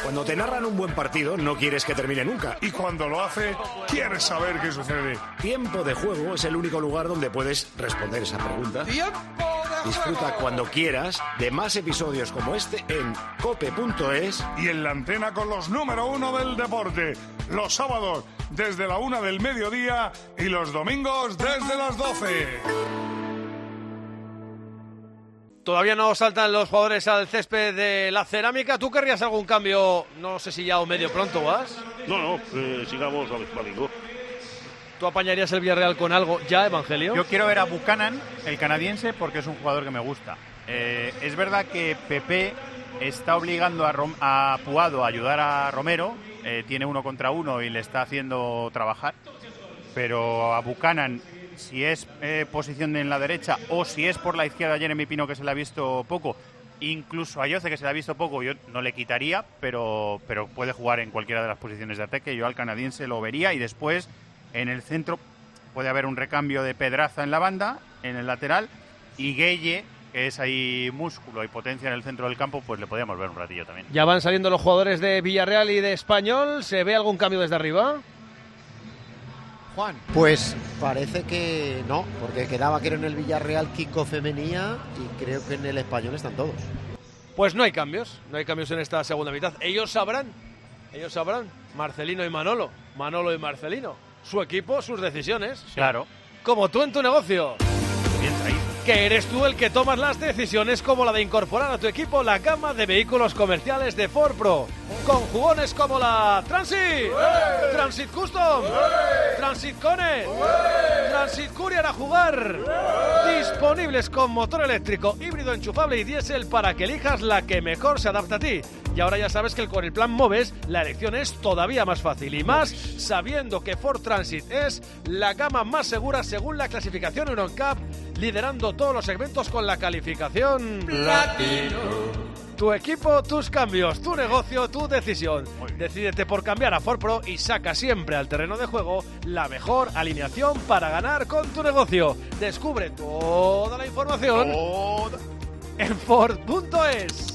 Cuando te narran un buen partido, no quieres que termine nunca. Y cuando lo hace, quieres saber qué sucede. Tiempo de Juego es el único lugar donde puedes responder esa pregunta. Disfruta cuando quieras de más episodios como este en cope.es y en la antena con los número 1 del deporte. Los sábados desde la 1 del mediodía y los domingos desde las 12. Todavía no saltan los jugadores al césped de la Cerámica. ¿Tú querrías algún cambio? No sé si ya o medio pronto vas. No, sigamos al Espalingo. ¿Tú apañarías el Villarreal con algo ya, Evangelio? Yo quiero ver a Buchanan, el canadiense, porque es un jugador que me gusta. Es verdad que Pepe está obligando a Puado a ayudar a Romero. Tiene 1 contra 1 y le está haciendo trabajar. Pero a Buchanan, si es posición en la derecha o si es por la izquierda, Jeremy Pino, que se le ha visto poco, incluso a Yoce, que se le ha visto poco, yo no le quitaría, pero puede jugar en cualquiera de las posiciones de ataque. Yo al canadiense lo vería, y después en el centro puede haber un recambio de Pedraza en la banda, en el lateral, y Gueye, que es ahí músculo y potencia en el centro del campo, pues le podríamos ver un ratillo también. Ya van saliendo los jugadores de Villarreal y de Español. ¿Se ve algún cambio desde arriba? Juan. Pues parece que no, porque quedaba que era en el Villarreal Kiko Femenía y creo que en el Español están todos. Pues no hay cambios en esta segunda mitad. Ellos sabrán, Marcelino y Manolo y Marcelino, su equipo, sus decisiones. Claro. Como tú en tu negocio. Bien ahí. Que eres tú el que tomas las decisiones, como la de incorporar a tu equipo la gama de vehículos comerciales de Ford Pro, con jugones como la Transit, Transit Custom, Transit Connect, Transit Courier a jugar, disponibles con motor eléctrico, híbrido enchufable y diésel para que elijas la que mejor se adapta a ti. Y ahora ya sabes que con el plan Moves la elección es todavía más fácil, y más sabiendo que Ford Transit es la gama más segura según la clasificación Euroncap, liderando todos los segmentos con la calificación Platino. Tu equipo, tus cambios, tu negocio, tu decisión. Decídete por cambiar a Ford Pro y saca siempre al terreno de juego la mejor alineación para ganar con tu negocio. Descubre toda la información en Ford.es.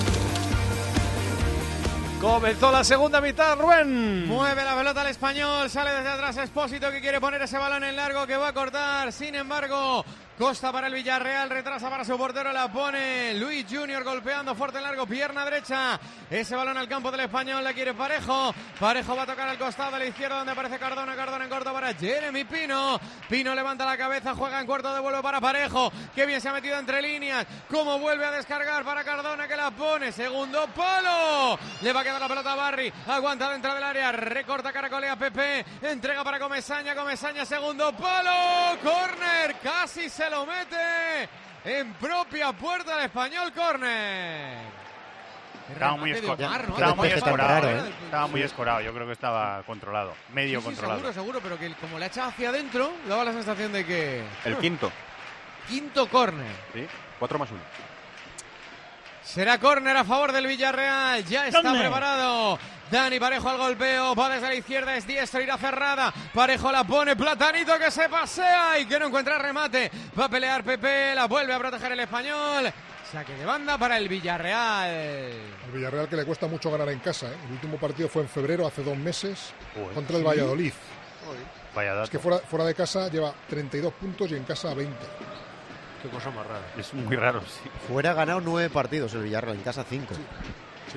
Comenzó la segunda mitad, Rubén. Mueve la pelota al Español, sale desde atrás Expósito, que quiere poner ese balón en largo, que va a cortar. Sin embargo, Costa para el Villarreal, retrasa para su portero, la pone Luis Junior golpeando fuerte en largo, pierna derecha. Ese balón al campo del Español, la quiere Parejo. Parejo va a tocar al costado a la izquierda donde aparece Cardona. Cardona en corto para Jeremy Pino. Pino levanta la cabeza, juega en corto, devuelve para Parejo. Qué bien se ha metido entre líneas. Cómo vuelve a descargar para Cardona, que la pone. Segundo palo. Le va a quedar la pelota a Barry. Aguanta dentro del área. Recorta, caracolea Pepe. Entrega para Comesaña. Comesaña, segundo palo. Córner. Casi se lo mete en propia puerta del Español. Córner. Estaba muy escorado. Yo creo que estaba controlado. Medio controlado. Seguro, pero que como le ha echado hacia adentro, daba la sensación de que... El quinto córner. Sí, 4+1. Será córner a favor del Villarreal. Ya está preparado Dani Parejo al golpeo. Va desde la izquierda, es diestro, irá cerrada. Parejo la pone, Platanito que se pasea y que no encuentra remate. Va a pelear Pepe, la vuelve a proteger el Español. Saque de banda para el Villarreal. El Villarreal, que le cuesta mucho ganar en casa, ¿eh? El último partido fue en febrero, hace 2 meses, contra el Valladolid. Vaya dato. Es que fuera de casa lleva 32 puntos y en casa 20. Qué cosa más rara. Es muy raro, sí. Fuera ha ganado 9 partidos el Villarreal, en casa 5. Sí.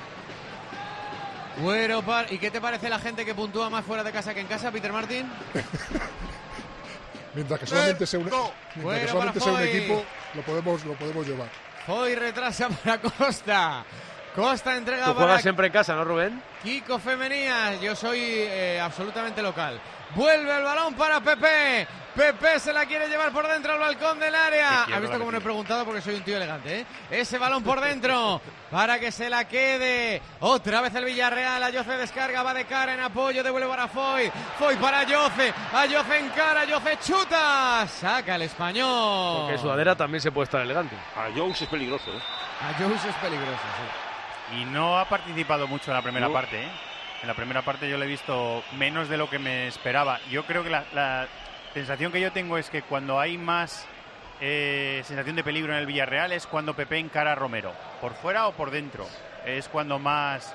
Bueno, ¿y qué te parece la gente que puntúa más fuera de casa que en casa, Peter Martín? Mientras que solamente sea un equipo, lo podemos llevar. Hoy retrasa para Costa. Costa entrega Tú para... juegas siempre en casa, ¿no, Rubén? Kiko Femenías, yo soy absolutamente local. Vuelve el balón para Pepe. Pepe se la quiere llevar por dentro al balcón del área. ¿Has visto cómo no he preguntado? Porque soy un tío elegante, ¿eh? Ese balón por dentro para que se la quede. Otra vez el Villarreal. Ayoce descarga, va de cara en apoyo, devuelve para Foy. Foy para Ayoce. Ayoce en cara, Ayoce chuta. Saca el Español. Porque sudadera también se puede estar elegante. Ayous es peligroso, ¿eh? Ayous es peligroso, sí. Y no ha participado mucho en la primera parte, ¿eh? En la primera parte yo le he visto menos de lo que me esperaba. Yo creo que la sensación que yo tengo es que cuando hay más sensación de peligro en el Villarreal es cuando Pepe encara a Romero. Por fuera o por dentro. Es cuando más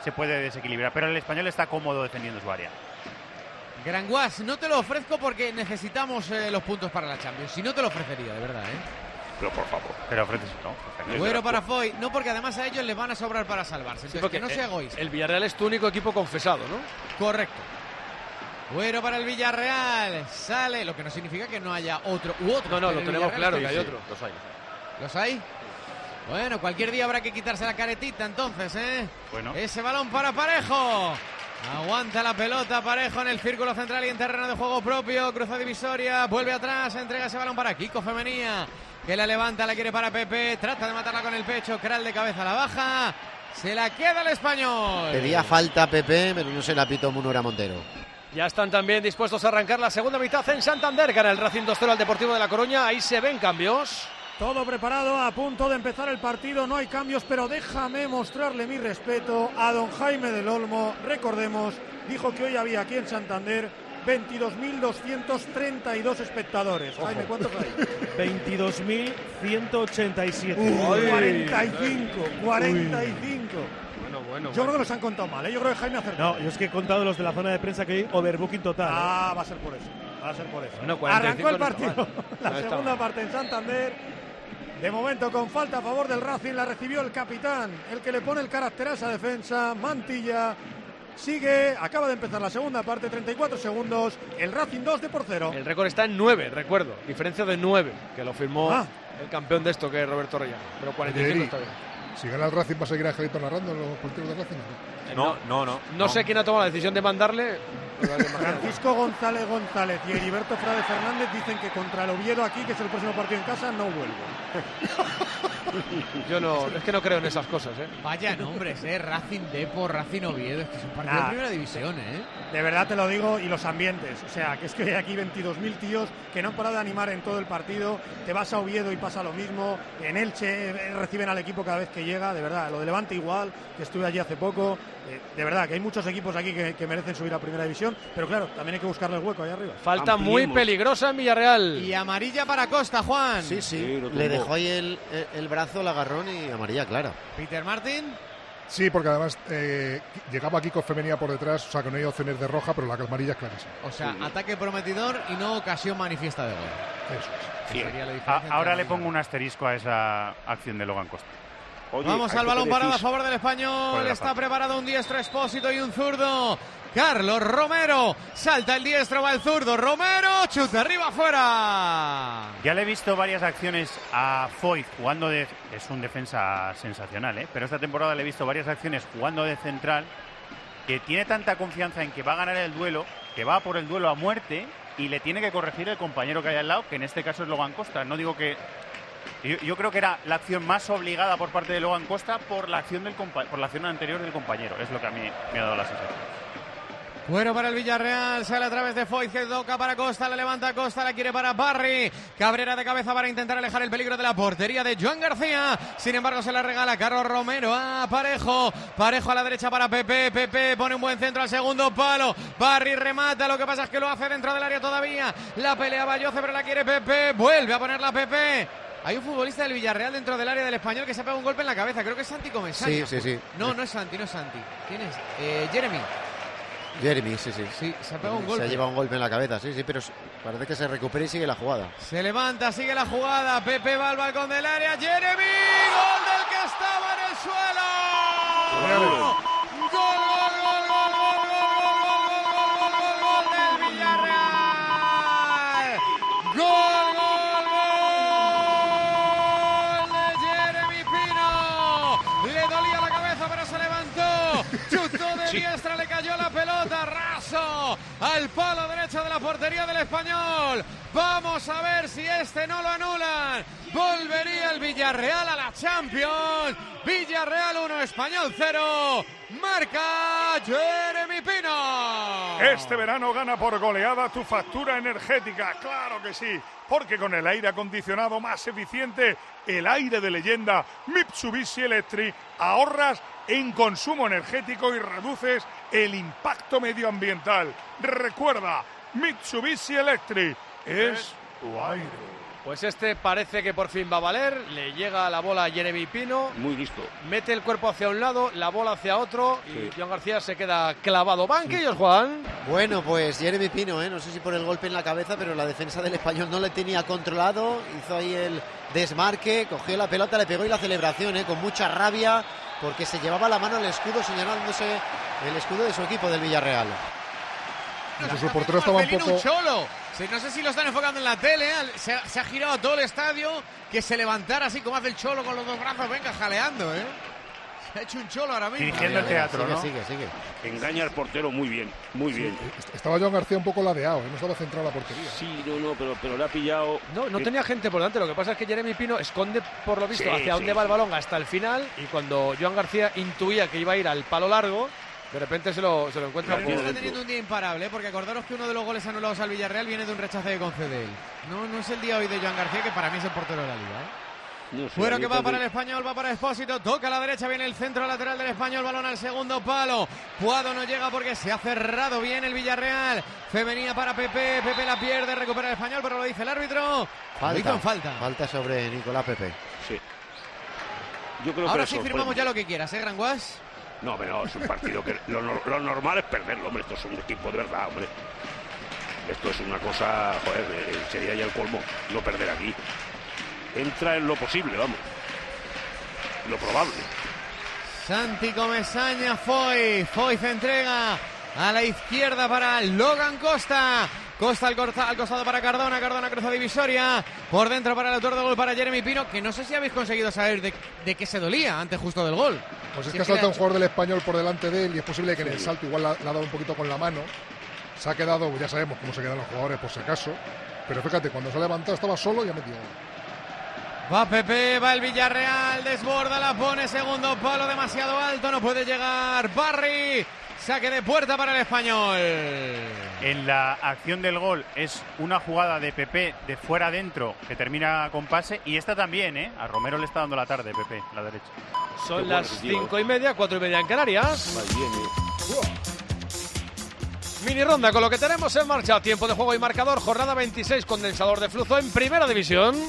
se puede desequilibrar. Pero el Español está cómodo defendiendo su área. Granguas, no te lo ofrezco porque necesitamos los puntos para la Champions. Si no te lo ofrecería, de verdad, Pero por favor. Pero ofreces, no. Güero para Foy. No, porque además a ellos les van a sobrar para salvarse. Entonces, que no sea egoísta. El Villarreal es tu único equipo confesado, ¿no? Correcto. Güero para el Villarreal. Sale, lo que no significa que no haya otro u otro. No, lo tenemos claro que hay otro. ¿Los hay? Bueno, cualquier día habrá que quitarse la caretita entonces, Bueno. Ese balón para Parejo. Aguanta la pelota Parejo en el círculo central y en terreno de juego propio. Cruza divisoria, vuelve atrás, entrega ese balón para Kiko Femenía, que la levanta, la quiere para Pepe. Trata de matarla con el pecho, Kral de cabeza la baja. Se la queda el Español. Pedía falta Pepe, pero no se la pitó Munera Montero. Ya están también dispuestos a arrancar la segunda mitad en Santander. Gana el Racing 2-0 al Deportivo de La Coruña. Ahí se ven cambios. Todo preparado, a punto de empezar el partido, no hay cambios, pero déjame mostrarle mi respeto a don Jaime del Olmo. Recordemos, dijo que hoy había aquí en Santander 22.232 espectadores. Ojo. Jaime, ¿cuántos hay? 22.187. 45. Bueno. Yo creo que los han contado mal, Yo creo que Jaime acertó. No, yo es que he contado los de la zona de prensa que hay overbooking total. Va a ser por eso. Bueno, arrancó el partido, la segunda parte en Santander. De momento con falta a favor del Racing, la recibió el capitán, el que le pone el carácter a esa defensa, Mantilla. Sigue, acaba de empezar la segunda parte, 34 segundos, el Racing 2-0. El récord está en 9, recuerdo, diferencia de 9, que lo firmó el campeón de esto, que es Roberto Reyán, pero 45 está bien. Si gana el Racing, ¿va a seguir Angelito narrando los partidos del Racing? No sé quién ha tomado la decisión de mandarle. Francisco González y Heriberto Frade Fernández dicen que contra el Oviedo aquí, que es el próximo partido en casa, no vuelve. Yo no, es que no creo en esas cosas, Vaya nombres, Racing Depor, Racing Oviedo, es que es un partido de primera división, De verdad te lo digo, y los ambientes, o sea, que es que hay aquí 22.000 tíos que no han parado de animar en todo el partido. Te vas a Oviedo y pasa lo mismo, en Elche reciben al equipo cada vez que llega, de verdad, lo de Levante igual, que estuve allí hace poco. De verdad que hay muchos equipos aquí que merecen subir a primera división, pero claro, también hay que buscarle el hueco ahí arriba. Falta muy peligrosa en Villarreal. Y amarilla para Costa, Juan. Sí, le dejó ahí el brazo, el agarrón, y amarilla clara. Peter Martin. Sí, porque además llegaba Kiko Femenía por detrás, o sea que no hay opciones de roja, pero la amarilla es clarísima. O sea, ataque prometedor y no ocasión manifiesta de gol. Eso es. Ahora le pongo un asterisco a esa acción de Logan Costa. Oye, vamos al balón parado a favor del Español. Está preparado un diestro Expósito y un zurdo. Carlos Romero. Salta el diestro, va el zurdo. Romero, chuta arriba, afuera. Ya le he visto varias acciones a Foyt jugando es un defensa sensacional, pero esta temporada le he visto varias acciones jugando de central, que tiene tanta confianza en que va a ganar el duelo, que va por el duelo a muerte y le tiene que corregir el compañero que hay al lado, que en este caso es Logan Costa. No digo que... Yo creo que era la acción más obligada por parte de Logan Costa por la acción anterior del compañero. Es lo que a mí me ha dado la sensación. Bueno, para el Villarreal, sale a través de Foyt, que toca para Costa, la levanta Costa, la quiere para Barry. Cabrera de cabeza para intentar alejar el peligro de la portería de Joan García. Sin embargo, se la regala Carlos Romero a Parejo. Parejo a la derecha para Pepe. Pepe pone un buen centro al segundo palo. Barry remata, lo que pasa es que lo hace dentro del área todavía. La pelea Bayoce, pero la quiere Pepe. Vuelve a ponerla Pepe. Hay un futbolista del Villarreal dentro del área del Español que se ha pegado un golpe en la cabeza. Creo que es Santi Comesaña. Sí. No es Santi. ¿Quién es? Jeremy, sí. Sí, se ha pegado un golpe. Se ha llevado un golpe en la cabeza, sí, pero parece que se recupera y sigue la jugada. Se levanta, sigue la jugada. Pepe va al balcón del área. Jeremy, gol del que estaba en el suelo. Gol del Villarreal. Gol de Jeremy Pino. Le dolía la cabeza, pero se levantó. Chutó de diestra, le cayó la pelota, raso al palo derecho de la portería del Español. Vamos a ver si no lo anulan. Volvería el Villarreal a la Champions. Villarreal 1, Español 0. Marca Jeremy Pino. Este verano gana por goleada tu factura energética. Claro que sí, porque con el aire acondicionado más eficiente, el aire de leyenda Mitsubishi Electric, ahorras en consumo energético y reduces el impacto medioambiental. Recuerda, Mitsubishi Electric es tu aire. Pues este parece que por fin va a valer. Le llega la bola a Jeremy Pino. Muy listo. Mete el cuerpo hacia un lado, la bola hacia otro. Y Joan García se queda clavado. Banquillos, Juan. Bueno, pues Jeremy Pino, no sé si por el golpe en la cabeza, pero la defensa del Español no le tenía controlado. Hizo ahí el desmarque, cogió la pelota, le pegó y la celebración, con mucha rabia, porque se llevaba la mano al escudo, señalándose el escudo de su equipo del Villarreal. Su portero estaba un poco... Cholo. No sé si lo están enfocando en la tele, se ha girado todo el estadio, que se levantara así como hace el Cholo con los dos brazos, venga, jaleando, Se ha hecho un Cholo ahora mismo. Dirigiendo el teatro, ¿no? Sigue. Engaña al portero muy bien, muy bien. Estaba Joan García un poco ladeado, no estaba centrado en la portería. Sí, pero le ha pillado... No tenía gente por delante, lo que pasa es que Jeremy Pino esconde por lo visto hacia dónde va el balón hasta el final, y cuando Joan García intuía que iba a ir al palo largo, de repente se lo encuentra. Pero no está teniendo un día imparable, porque acordaros que uno de los goles anulados al Villarreal viene de un rechace que concede él. No es el día hoy de Joan García, que para mí es el portero de la liga, No sé, Fuera que va para el Español, va para Expósito, toca a la derecha, viene el centro lateral del Español, balón al segundo palo. Puado no llega porque se ha cerrado bien el Villarreal. Femenina para Pepe la pierde, recupera el Español, pero lo dice el árbitro. Falta sobre Nicolás Pepe. Sí. Yo creo Ahora que sí firmamos ya lo que quieras, Gran Guas. No, pero es un partido que lo normal es perderlo, hombre. Esto es un equipo de verdad, hombre. Esto es una cosa, sería ya el colmo no perder aquí. Entra en lo posible, vamos. Lo probable. Santi Comesaña, Foy se entrega a la izquierda para Logan Costa. Costa al costado para Cardona cruza divisoria. Por dentro para el autor del gol, para Jeremy Pino, que no sé si habéis conseguido saber de qué se dolía antes justo del gol. Pues es que ha saltado un jugador del Español por delante de él y es posible que en el salto igual le ha dado un poquito con la mano. Se ha quedado, ya sabemos cómo se quedan los jugadores por si acaso. Pero fíjate, cuando se ha levantado estaba solo y ha metido. Va Pepe, va el Villarreal, desborda, la pone, segundo palo demasiado alto, no puede llegar Barry. Saque de puerta para el Español. En la acción del gol es una jugada de Pepe de fuera adentro que termina con pase, y esta también, A Romero le está dando la tarde Pepe, la derecha. Son las 5:30, 4:30 en Canarias. Mini ronda con lo que tenemos en marcha. Tiempo de juego y marcador. Jornada 26, condensador de flujo en Primera División.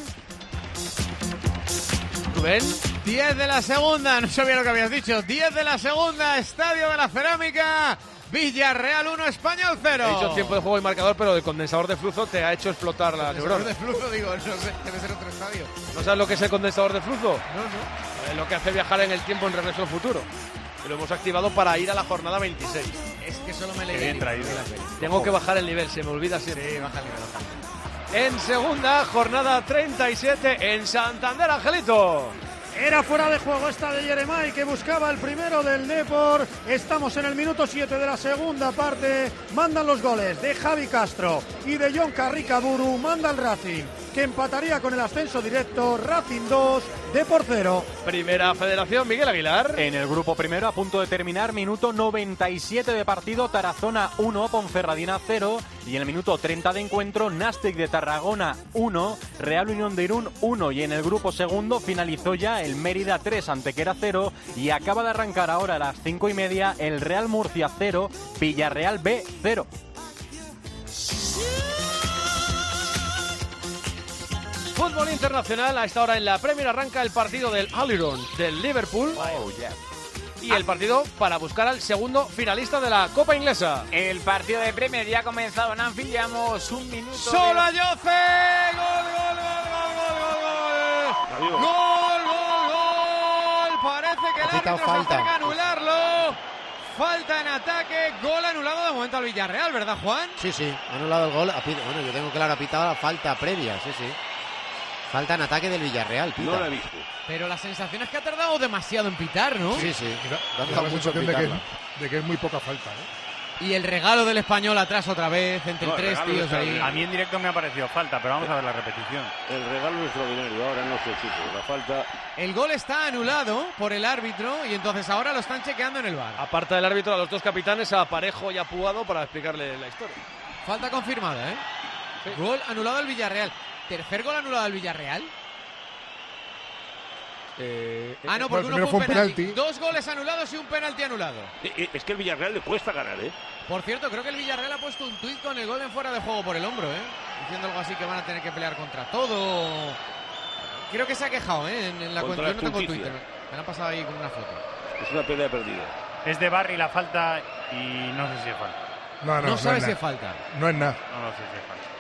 Rubén. 10 de la segunda, no sabía lo que habías dicho. 10 de la segunda, Estadio de la Cerámica. Villarreal 1, Español 0. He dicho tiempo de juego y marcador, pero el condensador de flujo te ha hecho explotar la neurona. El condensador de flujo, digo, no sé, debe ser otro estadio. ¿No sabes lo que es el condensador de flujo? No. Es lo que hace viajar en el tiempo en regreso al futuro. Y lo hemos activado para ir a la jornada 26. Es que solo me leí. Bien traído. Tengo que bajar el nivel, se me olvida siempre. Sí, baja el nivel. En segunda, jornada 37 en Santander, Angelito. Era fuera de juego esta de Yeremay, que buscaba el primero del Depor. Estamos en el minuto 7 de la segunda parte. Mandan los goles de Javi Castro y de Jon Carricaburu. Manda el Racing, que empataría con el ascenso directo. Racing 2, Depor 0. Primera Federación, Miguel Aguilar. En el grupo primero, a punto de terminar, minuto 97 de partido, Tarazona 1, Ponferradina 0. Y en el minuto 30 de encuentro, Nàstic de Tarragona 1, Real Unión de Irún 1. Y en el grupo segundo finalizó ya el Mérida 3, Antequera 0. Y acaba de arrancar ahora a las 5:30 el Real Murcia 0, Villarreal B 0. Fútbol internacional, a esta hora en la Premier arranca el partido del Albion del Liverpool. Y el partido para buscar al segundo finalista de la Copa Inglesa. El partido de Premier ya ha comenzado en Anfield, llevamos un minuto. ¡Solo a Jose! ¡Gol! Parece que el árbitro se acerca a anularlo. Falta en ataque, gol anulado de momento al Villarreal, ¿verdad, Juan? Sí, anulado el gol. Bueno, yo tengo claro, ha pitado la falta previa, sí. Falta en ataque del Villarreal, pita. No la he visto. Pero la sensación es que ha tardado demasiado en pitar, ¿no? Sí. Da la sensación de que es muy poca falta, Y el regalo del Español atrás otra vez, entre tres tíos ahí. A mí en directo me ha parecido falta, pero vamos a ver la repetición. El regalo es extraordinario, ahora no sé si la falta... El gol está anulado por el árbitro y entonces ahora lo están chequeando en el VAR. Aparta del árbitro a los dos capitanes, a Parejo y a Puado, para explicarle la historia. Falta confirmada, Sí. Gol anulado al Villarreal. ¿Tercer gol anulado al Villarreal? no, porque uno fue un penalti. 2 goles anulados y un penalti anulado. Es que el Villarreal le cuesta ganar, ¿eh? Por cierto, creo que el Villarreal ha puesto un tuit con el gol en fuera de juego por el hombro, diciendo algo así que van a tener que pelear contra todo. Creo que se ha quejado, en la cuenta. Yo no tengo Twitter. Me lo han pasado ahí con una foto. Es una pelea perdida. Es de Barry la falta y no sé si es falta. No sabes si es falta. No es nada. No sé si es falta.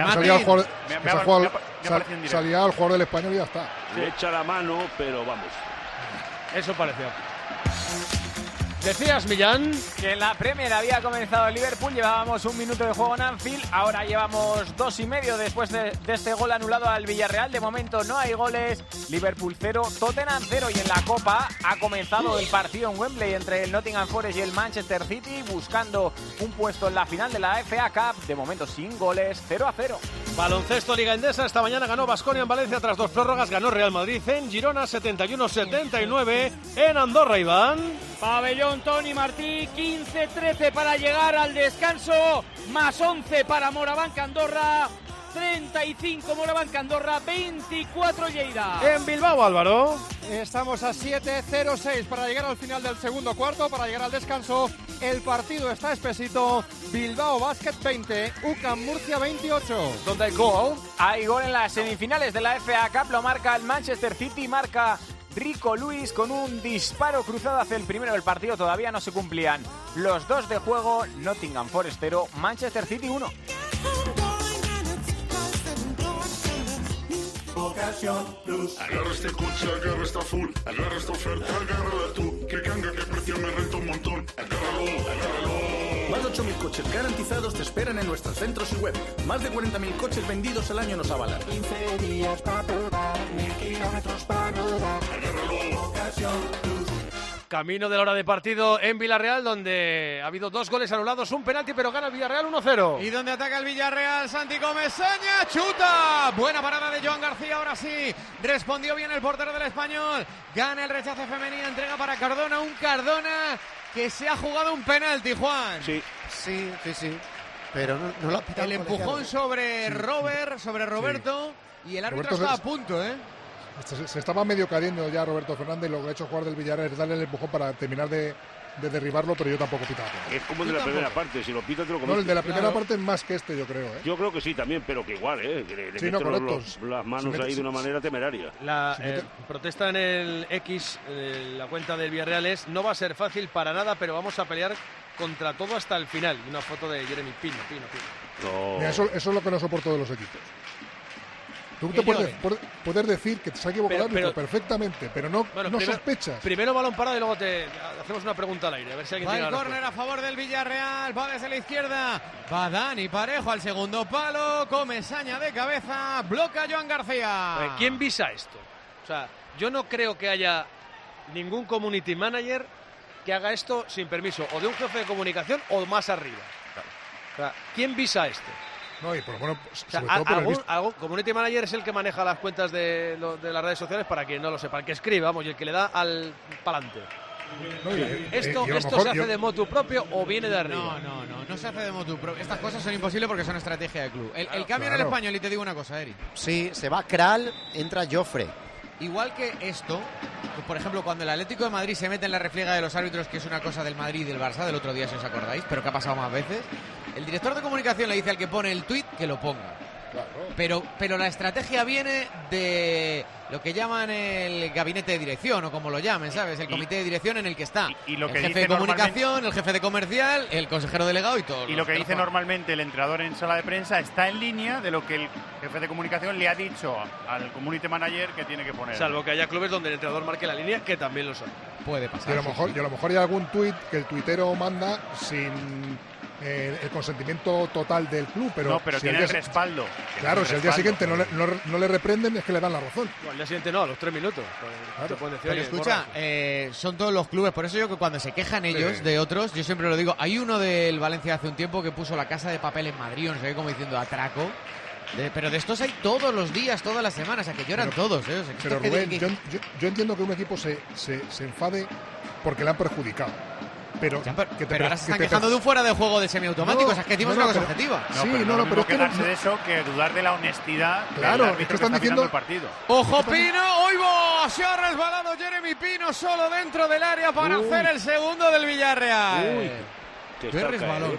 Salía al jugador del Español y ya está. Le echa la mano, pero vamos. Eso parecía. Decías, Millán, que en la Premier había comenzado el Liverpool, llevábamos 1 minuto de juego en Anfield, ahora llevamos 2,5 después de este gol anulado al Villarreal. De momento no hay goles, Liverpool 0, Tottenham 0, y en la Copa ha comenzado el partido en Wembley entre el Nottingham Forest y el Manchester City, buscando un puesto en la final de la FA Cup, de momento sin goles, 0-0. Baloncesto Liga Endesa, esta mañana ganó Baskonia en Valencia tras 2 prórrogas, ganó Real Madrid en Girona 71-79, en Andorra, Iván. Pabellón Toni Martí, 15-13 para llegar al descanso, más 11 para Morabanc Andorra, 35 Morabanc Andorra, 24 Lleida. En Bilbao, Álvaro. Estamos a 7-0-6 para llegar al final del segundo cuarto, para llegar al descanso. El partido está espesito. Bilbao Basket 20, UCAM Murcia 28. ¿Dónde hay gol? Hay gol en las semifinales de la FA Cup, lo marca el Manchester City, marca Rico Lewis con un disparo cruzado hacia el primero del partido. Todavía no se cumplían los 2 de juego. Nottingham Forest 0, Manchester City 1. Ocasión Plus. Agarra este coche, agarra esta full, agarra esta oferta, agárrala tú. Que canga, que precio me renta un montón. Agárralo. Más de 8.000 coches garantizados te esperan en nuestros centros y web. Más de 40.000 coches vendidos al año nos avalan. 15 días para probar, 1.000 kilómetros para rodar. Agárralo. Ocasión Plus. Camino de la hora de partido en Villarreal, donde ha habido 2 goles anulados, un penalti, pero gana el Villarreal 1-0. Y donde ataca el Villarreal, Santi Comesaña, chuta. Buena parada de Joan García, ahora sí. Respondió bien el portero del Español. Gana el rechace femenino, entrega para Cardona, un Cardona que se ha jugado un penalti, Juan. Sí. Pero no lo ha pitado. El empujón sobre Roberto, y el árbitro está a punto, Se estaba medio cayendo ya Roberto Fernández, y lo que ha hecho jugar del Villarreal es darle el empujón para terminar de derribarlo, pero yo tampoco pitaba. Es como el de la primera parte, si lo pita te lo comes. No, el de la primera parte es más que este, yo creo. Yo creo que sí también, pero que igual, le sí, no, las manos ahí de una manera temeraria. La protesta en el X, la cuenta del Villarreal es: no va a ser fácil para nada, pero vamos a pelear contra todo hasta el final. Una foto de Jeremy Pino. No. Mira, eso es lo que no soporto de los equipos. Tú te puedes decir que se ha equivocado pero perfectamente, pero no sospechas. Primero balón parado y luego te hacemos una pregunta al aire, a ver si alguien tiene el córner a favor del Villarreal, va desde la izquierda, va Dani Parejo al segundo palo, Comesaña de cabeza, bloca Joan García. ¿Quién visa esto? O sea, yo no creo que haya ningún community manager que haga esto sin permiso, o de un jefe de comunicación o más arriba. O sea, ¿quién visa esto? No, y por lo menos, sobre todo por algún community manager es el que maneja las cuentas de las redes sociales, para quien no lo sepa, el que escribe, vamos, y el que le da al palante. ¿Esto se hace de motu propio o viene de arriba? No se hace de motu propio. Estas cosas son imposibles porque son estrategia de club. El cambio en el Español, y te digo una cosa, Eri. Sí, se va Kral, entra Joffre. Igual que esto, por ejemplo, cuando el Atlético de Madrid se mete en la refriega de los árbitros, que es una cosa del Madrid y del Barça del otro día, si os acordáis, pero que ha pasado más veces, el director de comunicación le dice al que pone el tuit que lo ponga. Claro. Pero la estrategia viene de lo que llaman el gabinete de dirección, o como lo llamen, ¿sabes? El comité de dirección en el que está y lo que el jefe de comunicación, el jefe de comercial, el consejero delegado y todo. Y lo que dice normalmente el entrenador en sala de prensa está en línea de lo que el jefe de comunicación le ha dicho al community manager que tiene que poner. Salvo que haya clubes donde el entrenador marque la línea, que también lo son. Puede pasar. Y a lo mejor hay algún tuit que el tuitero manda sin el consentimiento total del club, pero tiene el respaldo. Claro, si al día siguiente no le reprenden, es que le dan la razón. No, al día siguiente no, a los 3 minutos. Claro. Pero escucha, son todos los clubes, por eso yo que cuando se quejan ellos de otros, yo siempre lo digo, hay uno del Valencia hace un tiempo que puso la Casa de Papel en Madrid, no sé qué, como diciendo atraco. Pero de estos hay todos los días, todas las semanas, o sea que lloran todos. Pero Rubén, yo entiendo que un equipo se enfade porque le han perjudicado. Pero ahora se están quejando de un fuera de juego de semiautomático, o sea, que decimos una cosa objetiva. Pero es quejarse de eso que dudar de la honestidad. Claro, es que están diciendo el partido. ¡Ojo, Pino! ¡Oigo! Se ha resbalado Jeremy Pino solo dentro del área para hacer el segundo del Villarreal. Qué resbalón.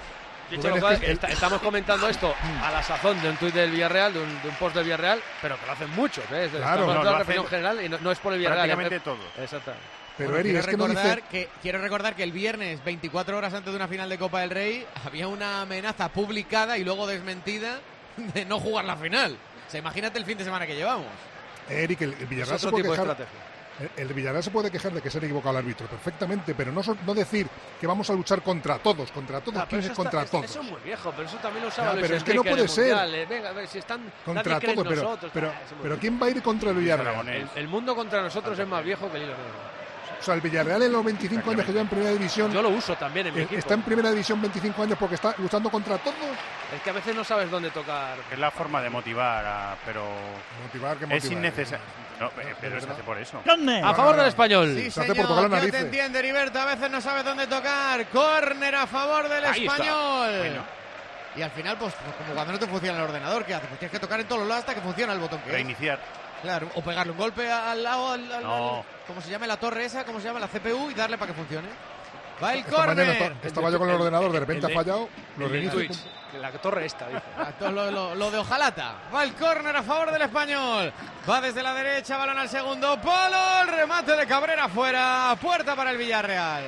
Estamos comentando esto a la sazón de un tuit del Villarreal, de un post del Villarreal, pero que lo hacen muchos, ¿eh? Claro, no, la opinión general y no es por el Villarreal. Prácticamente todo. Exacto. Pero Bueno, Eri, es que no dice... quiero recordar que el viernes, 24 horas antes de una final de Copa del Rey, había una amenaza publicada y luego desmentida de no jugar la final. O sea, imagínate el fin de semana que llevamos. Eric, el Villarreal se puede quejar. El Villarreal se puede quejar de que se ha equivocado el árbitro perfectamente, pero no decir que vamos a luchar contra todos. ¿Quién es contra todos? Eso es muy viejo, pero eso también lo sabe. Pero es que no puede ser. Venga, a ver si están contra todos, pero ¿quién va a ir contra el Villarreal? El mundo contra nosotros es más viejo que el hilo negro. O sea, el Villarreal en los 25 años que lleva en Primera División... Yo lo uso también en mi equipo. Está en Primera División 25 años porque está luchando contra todos. Es que a veces no sabes dónde tocar. Es la forma de motivar, pero... Motivar. Es innecesario. No, pero se hace por eso. ¿Dónde? A favor del Español. Sí, señor, ya te entiende, Heriberto. A veces no sabes dónde tocar. Córner a favor del Español. Bueno. Y al final, pues como cuando no te funciona el ordenador, ¿qué haces? Pues tienes que tocar en todos los lados hasta que funciona el botón que reiniciar. Claro, o pegarle un golpe al lado, ¿cómo se llama la torre esa? ¿Cómo se llama la CPU? Y darle para que funcione. Va el córner. Estaba yo con el ordenador, de repente ha fallado. Lo reinicio. La torre esta, dice. Lo de hojalata. Va el córner a favor del Español. Va desde la derecha, balón al segundo palo. El remate de Cabrera fuera. Puerta para el Villarreal.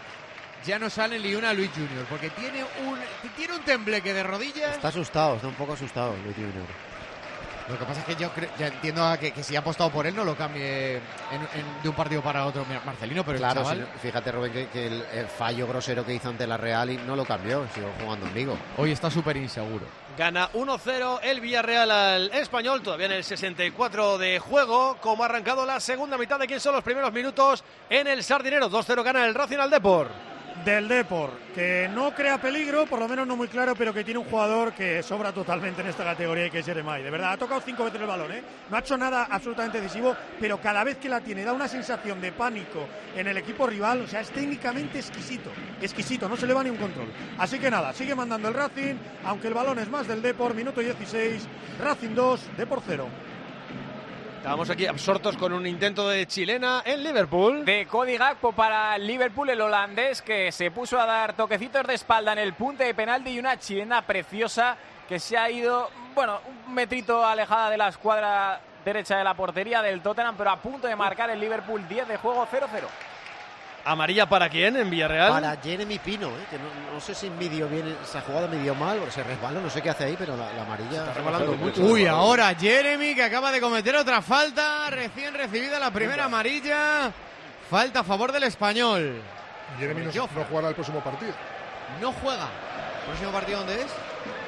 Ya no sale ni una Luis Junior, porque tiene un tembleque de rodillas. Está asustado, está un poco asustado Luis Junior. Lo que pasa es que yo ya entiendo que si ha apostado por él no lo cambie de un partido para otro Marcelino, pero claro, el chaval... fíjate, Rubén, que el fallo grosero que hizo ante la Real y no lo cambió, siguió jugando en Vigo. Hoy está súper inseguro. Gana 1-0 el Villarreal al Español, todavía en el 64 de juego, como ha arrancado la segunda mitad de quién son los primeros minutos en el Sardinero. 2-0 gana el Racing al Depor. Del Depor, que no crea peligro, por lo menos no muy claro, pero que tiene un jugador que sobra totalmente en esta categoría y que es Jeremai. De verdad, ha tocado 5 veces el balón, ¿eh? No ha hecho nada absolutamente decisivo, pero cada vez que la tiene da una sensación de pánico en el equipo rival. O sea, es técnicamente exquisito, no se le va ni un control. Así que nada, sigue mandando el Racing, aunque el balón es más del Depor. Minuto 16, Racing 2, Depor 0. Estábamos aquí absortos con un intento de chilena en Liverpool. De Cody Gakpo para el Liverpool, el holandés que se puso a dar toquecitos de espalda en el punto de penalti y una chilena preciosa que se ha ido, un metrito alejada de la escuadra derecha de la portería del Tottenham, pero a punto de marcar el Liverpool. 10 de juego, 0-0. ¿Amarilla para quién en Villarreal? Para Jeremy Pino, que no sé si midió bien esa jugada, midió mal, o se resbaló, no sé qué hace ahí, pero la amarilla está resbalando mucho. Uy, ahora Jeremy, que acaba de cometer otra falta, recién recibida la primera amarilla. Falta a favor del Español. Jeremy no jugará el próximo partido. No juega. ¿El próximo partido dónde es?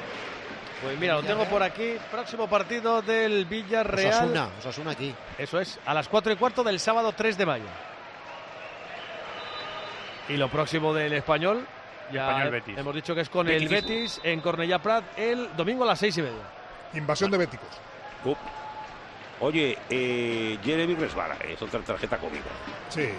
Pues mira, lo tengo por aquí. Próximo partido del Villarreal. Osasuna aquí. Eso es, a las 4:15 del sábado 3 de mayo. Y lo próximo del Español, ya Betis. Hemos dicho que es con el Betis en Cornellà Prat el domingo a las 6:30. Invasión de béticos. Oye, Jeremy resbala, es otra tarjeta cómica. Sí.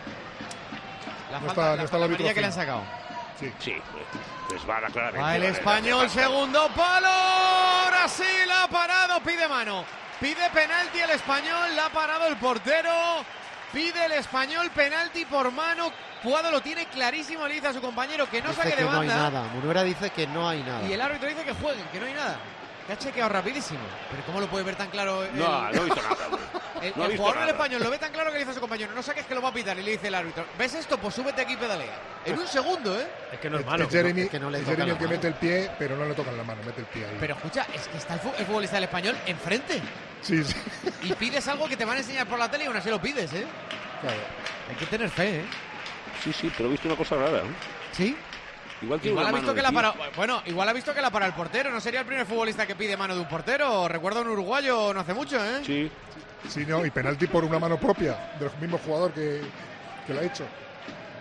La amarilla que le han sacado. Sí, resbala claramente. Va el Español, segundo palo. Ahora sí la ha parado, pide mano. Pide penalti el Español, la ha parado el portero. Pide el Español penalti por mano. Puado lo tiene clarísimo, le dice a su compañero que no saque de banda. No hay nada. Munuera dice que no hay nada. Y el árbitro dice que jueguen, que no hay nada. Que ha chequeado rapidísimo. Pero ¿cómo lo puede ver tan claro? No he visto nada. El jugador del Español lo ve tan claro que le dice a su compañero: no saques, que lo va a pitar. Y le dice el árbitro: ¿ves esto? Pues súbete aquí y pedalea. En un segundo, ¿eh? Es que no es malo. Es Jeremy, es que no le toca Jeremy la el que mano. mete el pie, pero no le tocan la mano, mete el pie ahí. Pero escucha, es que está el futbolista del Español enfrente. Sí. Y pides algo que te van a enseñar por la tele y aún así lo pides, ¿eh? Claro. Hay que tener fe, ¿eh? Sí, pero he visto una cosa rara. ¿Sí? Igual ha visto que la para, igual ha visto que la para el portero. No sería el primer futbolista que pide mano de un portero. Recuerdo a un uruguayo no hace mucho, ¿eh? Sí, no, y penalti por una mano propia del mismo jugador que lo ha hecho.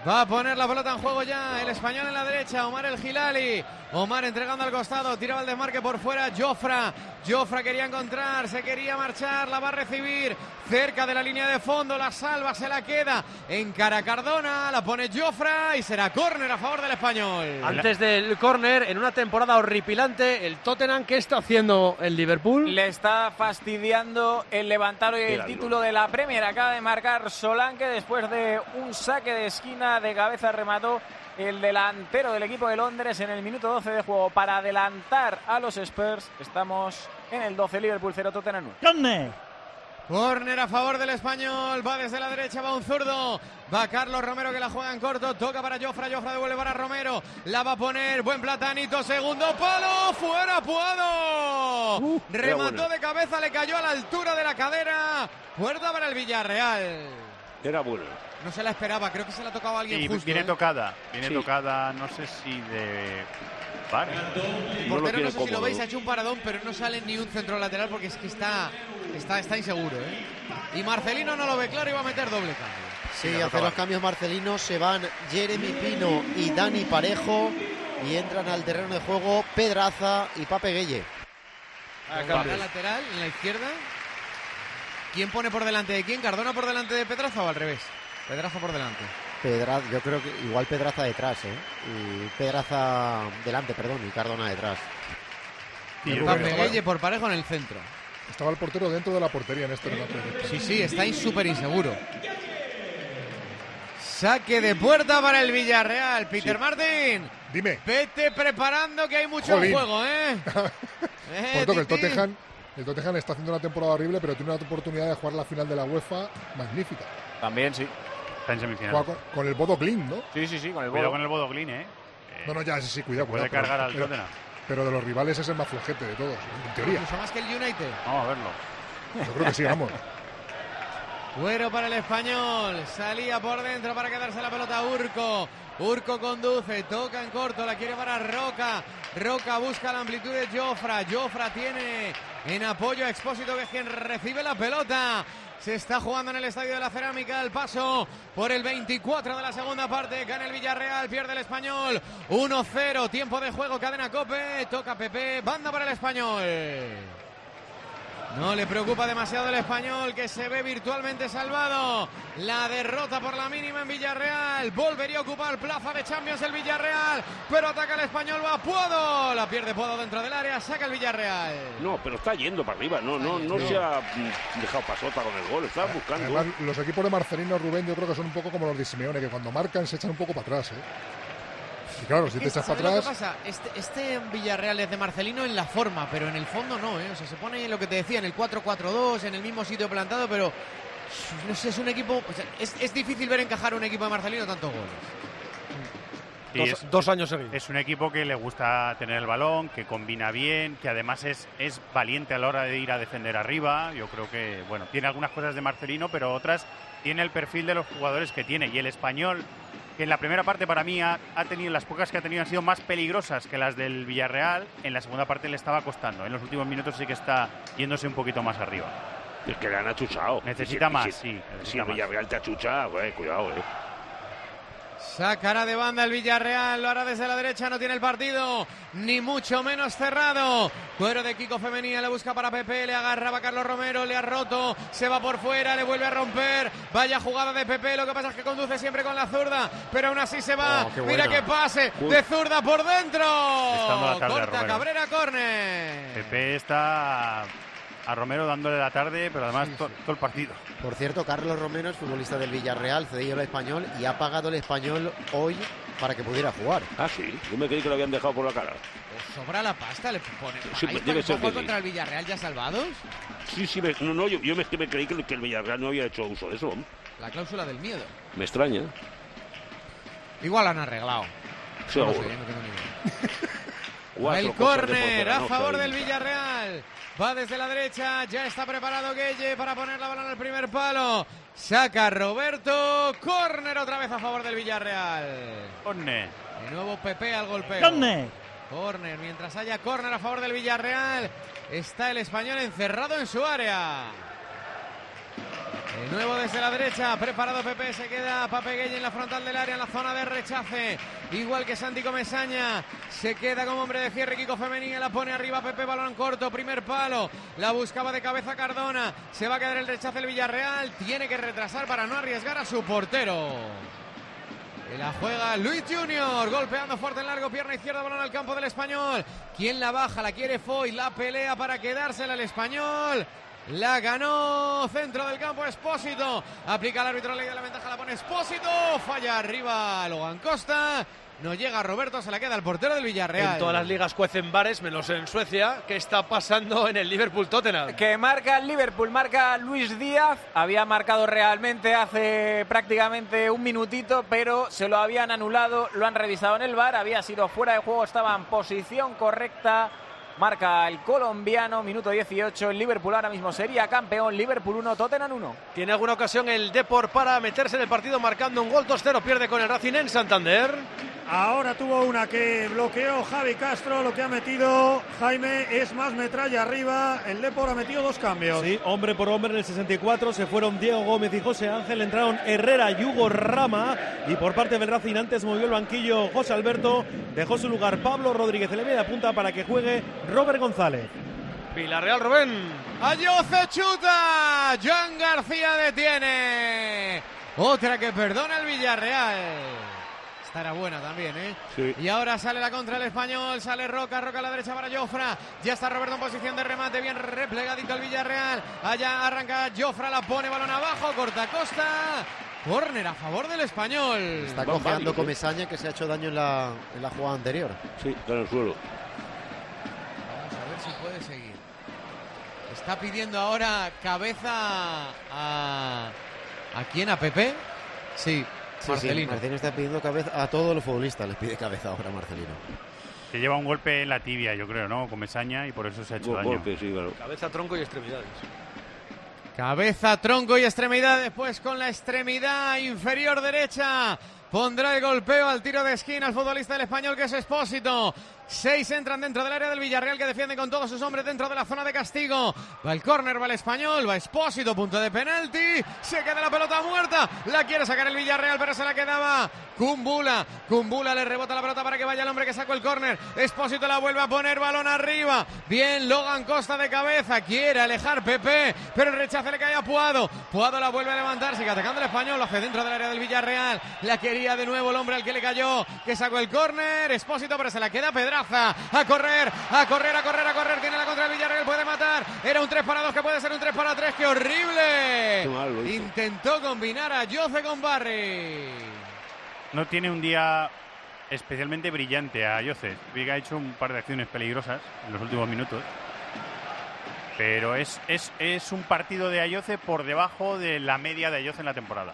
Va a poner la pelota en juego ya el español en la derecha, Omar El Hilali. Omar entregando al costado, tiraba el desmarque por fuera, Jofra quería encontrar, se quería marchar, la va a recibir cerca de la línea de fondo, la salva, se la queda en cara Cardona, la pone Jofra y será córner a favor del español. Antes del córner, en una temporada horripilante, el Tottenham, ¿qué está haciendo el Liverpool? Le está fastidiando el levantar hoy el título de la Premier. Acaba de marcar Solanke después de un saque de esquina, de cabeza remató el delantero del equipo de Londres en el minuto 12 de juego para adelantar a los Spurs. Estamos en el 12, Liverpool 0, Tottenham 1. Córner a favor del español, va desde la derecha, va un zurdo, va Carlos Romero que la juega en corto, toca para Jofra devuelve para Romero, la va a poner, buen platanito, segundo palo, fuera Puado, remató de cabeza, le cayó a la altura de la cadera, puerta para el Villarreal. Era bueno. No se la esperaba, creo que se la ha tocado a alguien justo. Viene tocada, tocada, no sé si de... Vale. El portero, no sé si lo veis, ha hecho un paradón, pero no sale ni un centro lateral porque es que está inseguro, ¿eh? Y Marcelino no lo ve claro y va a meter doble cambio. Sí, hace los cambios Marcelino, se van Jeremy Pino y Dani Parejo y entran al terreno de juego Pedraza y Pape Gueye. La lateral, en la izquierda. ¿Quién pone por delante de quién? ¿Cardona por delante de Pedraza o al revés? Pedraza por delante. Pedraza, yo creo que igual Pedraza detrás, y Pedraza delante, perdón, y Cardona detrás. Y Pape Gueye por Parejo en el centro. Estaba el portero dentro de la portería en este remate. Sí, está súper inseguro. Saque de puerta para el Villarreal. Peter Martin. Dime. Vete preparando que hay mucho en juego, ¿eh? Por que el Tottenham está haciendo una temporada horrible, pero tiene una oportunidad de jugar la final de la UEFA magnífica. También, sí. Está en semifinal. Con el Bodo Glimt, ¿no? Sí, con el Cuidado con el Bodo Glimt, No, ya, sí, cuidado. Puede cargar al Tottenham. Pero de los rivales es el más flojete de todos, en teoría. Incluso más que el United. Vamos a verlo. Yo creo que sí, vamos. Güero para el español, salía por dentro para quedarse la pelota Urco. Urco conduce, toca en corto, la quiere para Roca. Roca busca la amplitud de Jofra. Jofra tiene en apoyo a Expósito, que es quien recibe la pelota. Se está jugando en el Estadio de la Cerámica el paso por el 24 de la segunda parte. Gana el Villarreal, pierde el español. 1-0, tiempo de juego, cadena COPE. Toca Pepe, banda para el español. No le preocupa demasiado el español, que se ve virtualmente salvado. La derrota por la mínima en Villarreal. Volvería a ocupar plaza de Champions el Villarreal, pero ataca el español, va Puado. La pierde Puado dentro del área, saca el Villarreal. No, pero está yendo para arriba, no se ha dejado pasota con el gol, está buscando. Además, los equipos de Marcelino, Rubén, yo creo que son un poco como los de Simeone, que cuando marcan se echan un poco para atrás, Y claro, si te echas para atrás... ¿Qué pasa? Este Villarreal es de Marcelino en la forma, pero en el fondo no, O sea, se pone lo que te decía, en el 4-4-2, en el mismo sitio plantado, pero no sé, es un equipo... O sea, es difícil ver encajar un equipo de Marcelino tantos goles. Dos años seguidos. Es un equipo que le gusta tener el balón, que combina bien, que además es valiente a la hora de ir a defender arriba. Yo creo que, tiene algunas cosas de Marcelino, pero otras tiene el perfil de los jugadores que tiene. Y el español, que en la primera parte para mí ha tenido, las pocas que ha tenido han sido más peligrosas que las del Villarreal, en la segunda parte le estaba costando. En los últimos minutos sí que está yéndose un poquito más arriba. Es que le han achuchado. Necesita más, Si el Villarreal te achucha, cuidado, Sacará de banda el Villarreal, lo hará desde la derecha, no tiene el partido, ni mucho menos cerrado. Cuero de Kiko Femenía, le busca para Pepe, le agarraba Carlos Romero, le ha roto, se va por fuera, le vuelve a romper. Vaya jugada de Pepe, lo que pasa es que conduce siempre con la zurda, pero aún así se va. Mira qué pase de zurda por dentro. Corta Cabrera, córner. Pepe está a Romero dándole la tarde, pero además todo el partido. Por cierto, Carlos Romero es futbolista del Villarreal, cedido al Español, y ha pagado el Español hoy para que pudiera jugar. Ah, sí, yo me creí que lo habían dejado por la cara. ¿Os sobra la pasta? ¿Le pone debe ser que contra el Villarreal ya salvados? Sí, yo me creí que el Villarreal no había hecho uso de eso. La cláusula del miedo. Me extraña. Igual han arreglado. Seguro. No sé, no tengo ni idea. El córner a favor del Villarreal. Va desde la derecha, ya está preparado Gueye para poner la bola en el primer palo. Saca Roberto, córner otra vez a favor del Villarreal. Córner. De nuevo Pepe al golpeo. Córner, mientras haya córner a favor del Villarreal, está el español encerrado en su área. De nuevo desde la derecha, preparado Pepe, se queda Papegueña en la frontal del área, en la zona de rechace, igual que Santi Comesaña, se queda como hombre de cierre Kiko Femenía, la pone arriba Pepe, balón corto, primer palo, la buscaba de cabeza Cardona, se va a quedar el rechace el Villarreal, tiene que retrasar para no arriesgar a su portero. Y la juega Luis Junior, golpeando fuerte en largo, pierna izquierda, balón al campo del Español. ¿Quién la baja? La quiere Foy, la pelea para quedársela el Español. La ganó centro del campo Expósito. Aplica el árbitro, ley de la ventaja, la pone Expósito. Falla arriba Logan Costa. No llega Roberto, se la queda el portero del Villarreal. En todas las ligas cuecen bares, menos en Suecia. ¿Qué está pasando en el Liverpool-Tottenham? Que marca el Liverpool, marca Luis Díaz. Había marcado realmente hace prácticamente un minutito, pero se lo habían anulado, lo han revisado en el VAR. Había sido fuera de juego, estaba en posición correcta. Marca el colombiano, minuto 18. El Liverpool ahora mismo sería campeón. Liverpool 1, Tottenham 1. ¿Tiene alguna ocasión el Depor para meterse en el partido marcando un gol? 2-0, pierde con el Racing en Santander. Ahora tuvo una que bloqueó Javi Castro. Lo que ha metido Jaime es más metralla arriba. El Depor ha metido 2 cambios. Sí, hombre por hombre en el 64. Se fueron Diego Gómez y José Ángel. Entraron Herrera y Hugo Rama. Y por parte del Racing antes movió el banquillo José Alberto. Dejó su lugar Pablo Rodríguez en la media punta para que juegue Robert González. Villarreal, Rubén. Ayoce chuta. Joan García detiene. Otra que perdona el Villarreal. Esta era buena también, ¿eh? Sí. Y ahora sale la contra el Español. Sale Roca a la derecha para Jofra. Ya está Roberto en posición de remate. Bien replegadito el Villarreal. Allá arranca Jofra, la pone balón abajo. Corta Costa. Córner a favor del Español. Está cojeando Comesaña, que se ha hecho daño en la jugada anterior. Sí, está en el suelo. A ver si puede seguir. Está pidiendo ahora cabeza a quién, a Pepe. Sí, Marcelino. Sí, Marcelino está pidiendo cabeza a todos los futbolistas, les pide cabeza ahora Marcelino. Se lleva un golpe en la tibia, yo creo, ¿no? Comesaña, y por eso se ha hecho daño. Golpe, sí, claro. Cabeza, tronco y extremidades. Cabeza, tronco y extremidad. Después con la extremidad inferior derecha pondrá el golpeo al tiro de esquina al futbolista del Español, que es Expósito. 6 entran dentro del área del Villarreal, que defiende con todos sus hombres dentro de la zona de castigo. Va el córner, va el Español, va Expósito, punto de penalti. Se queda la pelota muerta. La quiere sacar el Villarreal, pero se la quedaba Kumbula. Kumbula le rebota la pelota para que vaya el hombre que sacó el córner. Expósito la vuelve a poner, balón arriba. Bien, Logan Costa de cabeza. Quiere alejar Pepe, pero el rechace le cae a Puado. Puado la vuelve a levantar, sigue atacando el Español. Lo hace dentro del área del Villarreal. La quería de nuevo el hombre al que le cayó, que sacó el córner. Expósito, pero se la queda Pedraza. A correr. Tiene la contra el Villarreal, puede matar. Era un 3-2 que puede ser un 3-3. ¡Qué horrible! Intentó combinar a Jose con Barry. No tiene un día especialmente brillante a Jose. Ha hecho un par de acciones peligrosas en los últimos minutos. Pero es un partido de Ayoce por debajo de la media de Ayoce en la temporada.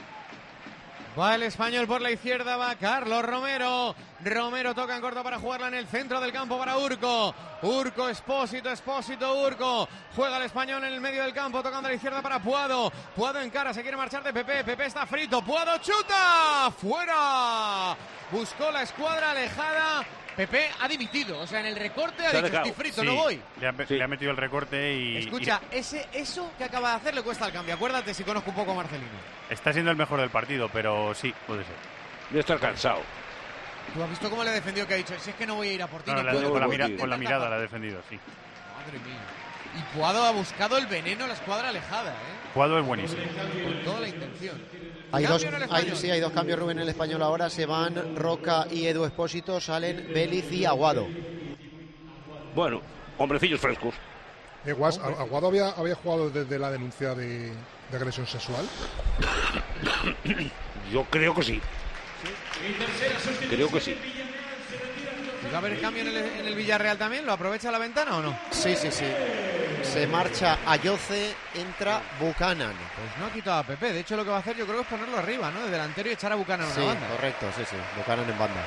Va el Español por la izquierda, va Carlos Romero. Romero toca en corto para jugarla en el centro del campo para Urco. Urco, Expósito, Urco. Juega el Español en el medio del campo, tocando a la izquierda para Puado. Puado en cara, se quiere marchar de Pepe. Pepe está frito. Puado chuta. ¡Fuera! Buscó la escuadra alejada. Pepe ha dimitido, o sea, en el recorte ha dicho, estoy frito, sí, no voy. Le ha metido el recorte y... Escucha, eso que acaba de hacer le cuesta el cambio. Acuérdate si conozco un poco a Marcelino. Está siendo el mejor del partido, pero sí, puede ser. Debe estar cansado. ¿Tú has visto cómo le ha defendido que ha dicho? Si es que no voy a ir a por ti, con la mirada la ha defendido, sí. Madre mía. Y Puado ha buscado el veneno a la escuadra alejada, ¿eh? Puado es buenísimo. Con toda la intención. Hay dos cambios, Rubén, en el Español ahora. Se van Roca y Edu Expósito, salen Vélez y Aguado. Bueno, hombrecillos frescos. ¿Aguado había jugado desde la denuncia de agresión sexual? Yo creo que sí. Creo que sí. ¿Va a haber cambio en el Villarreal también? ¿Lo aprovecha la ventana o no? Sí. Se marcha Ayoce, entra Buchanan. Pues no ha quitado a Pepe. De hecho, lo que va a hacer yo creo es ponerlo arriba, ¿no? De delantero y echar a Buchanan a una banda. Correcto, sí. Buchanan en banda.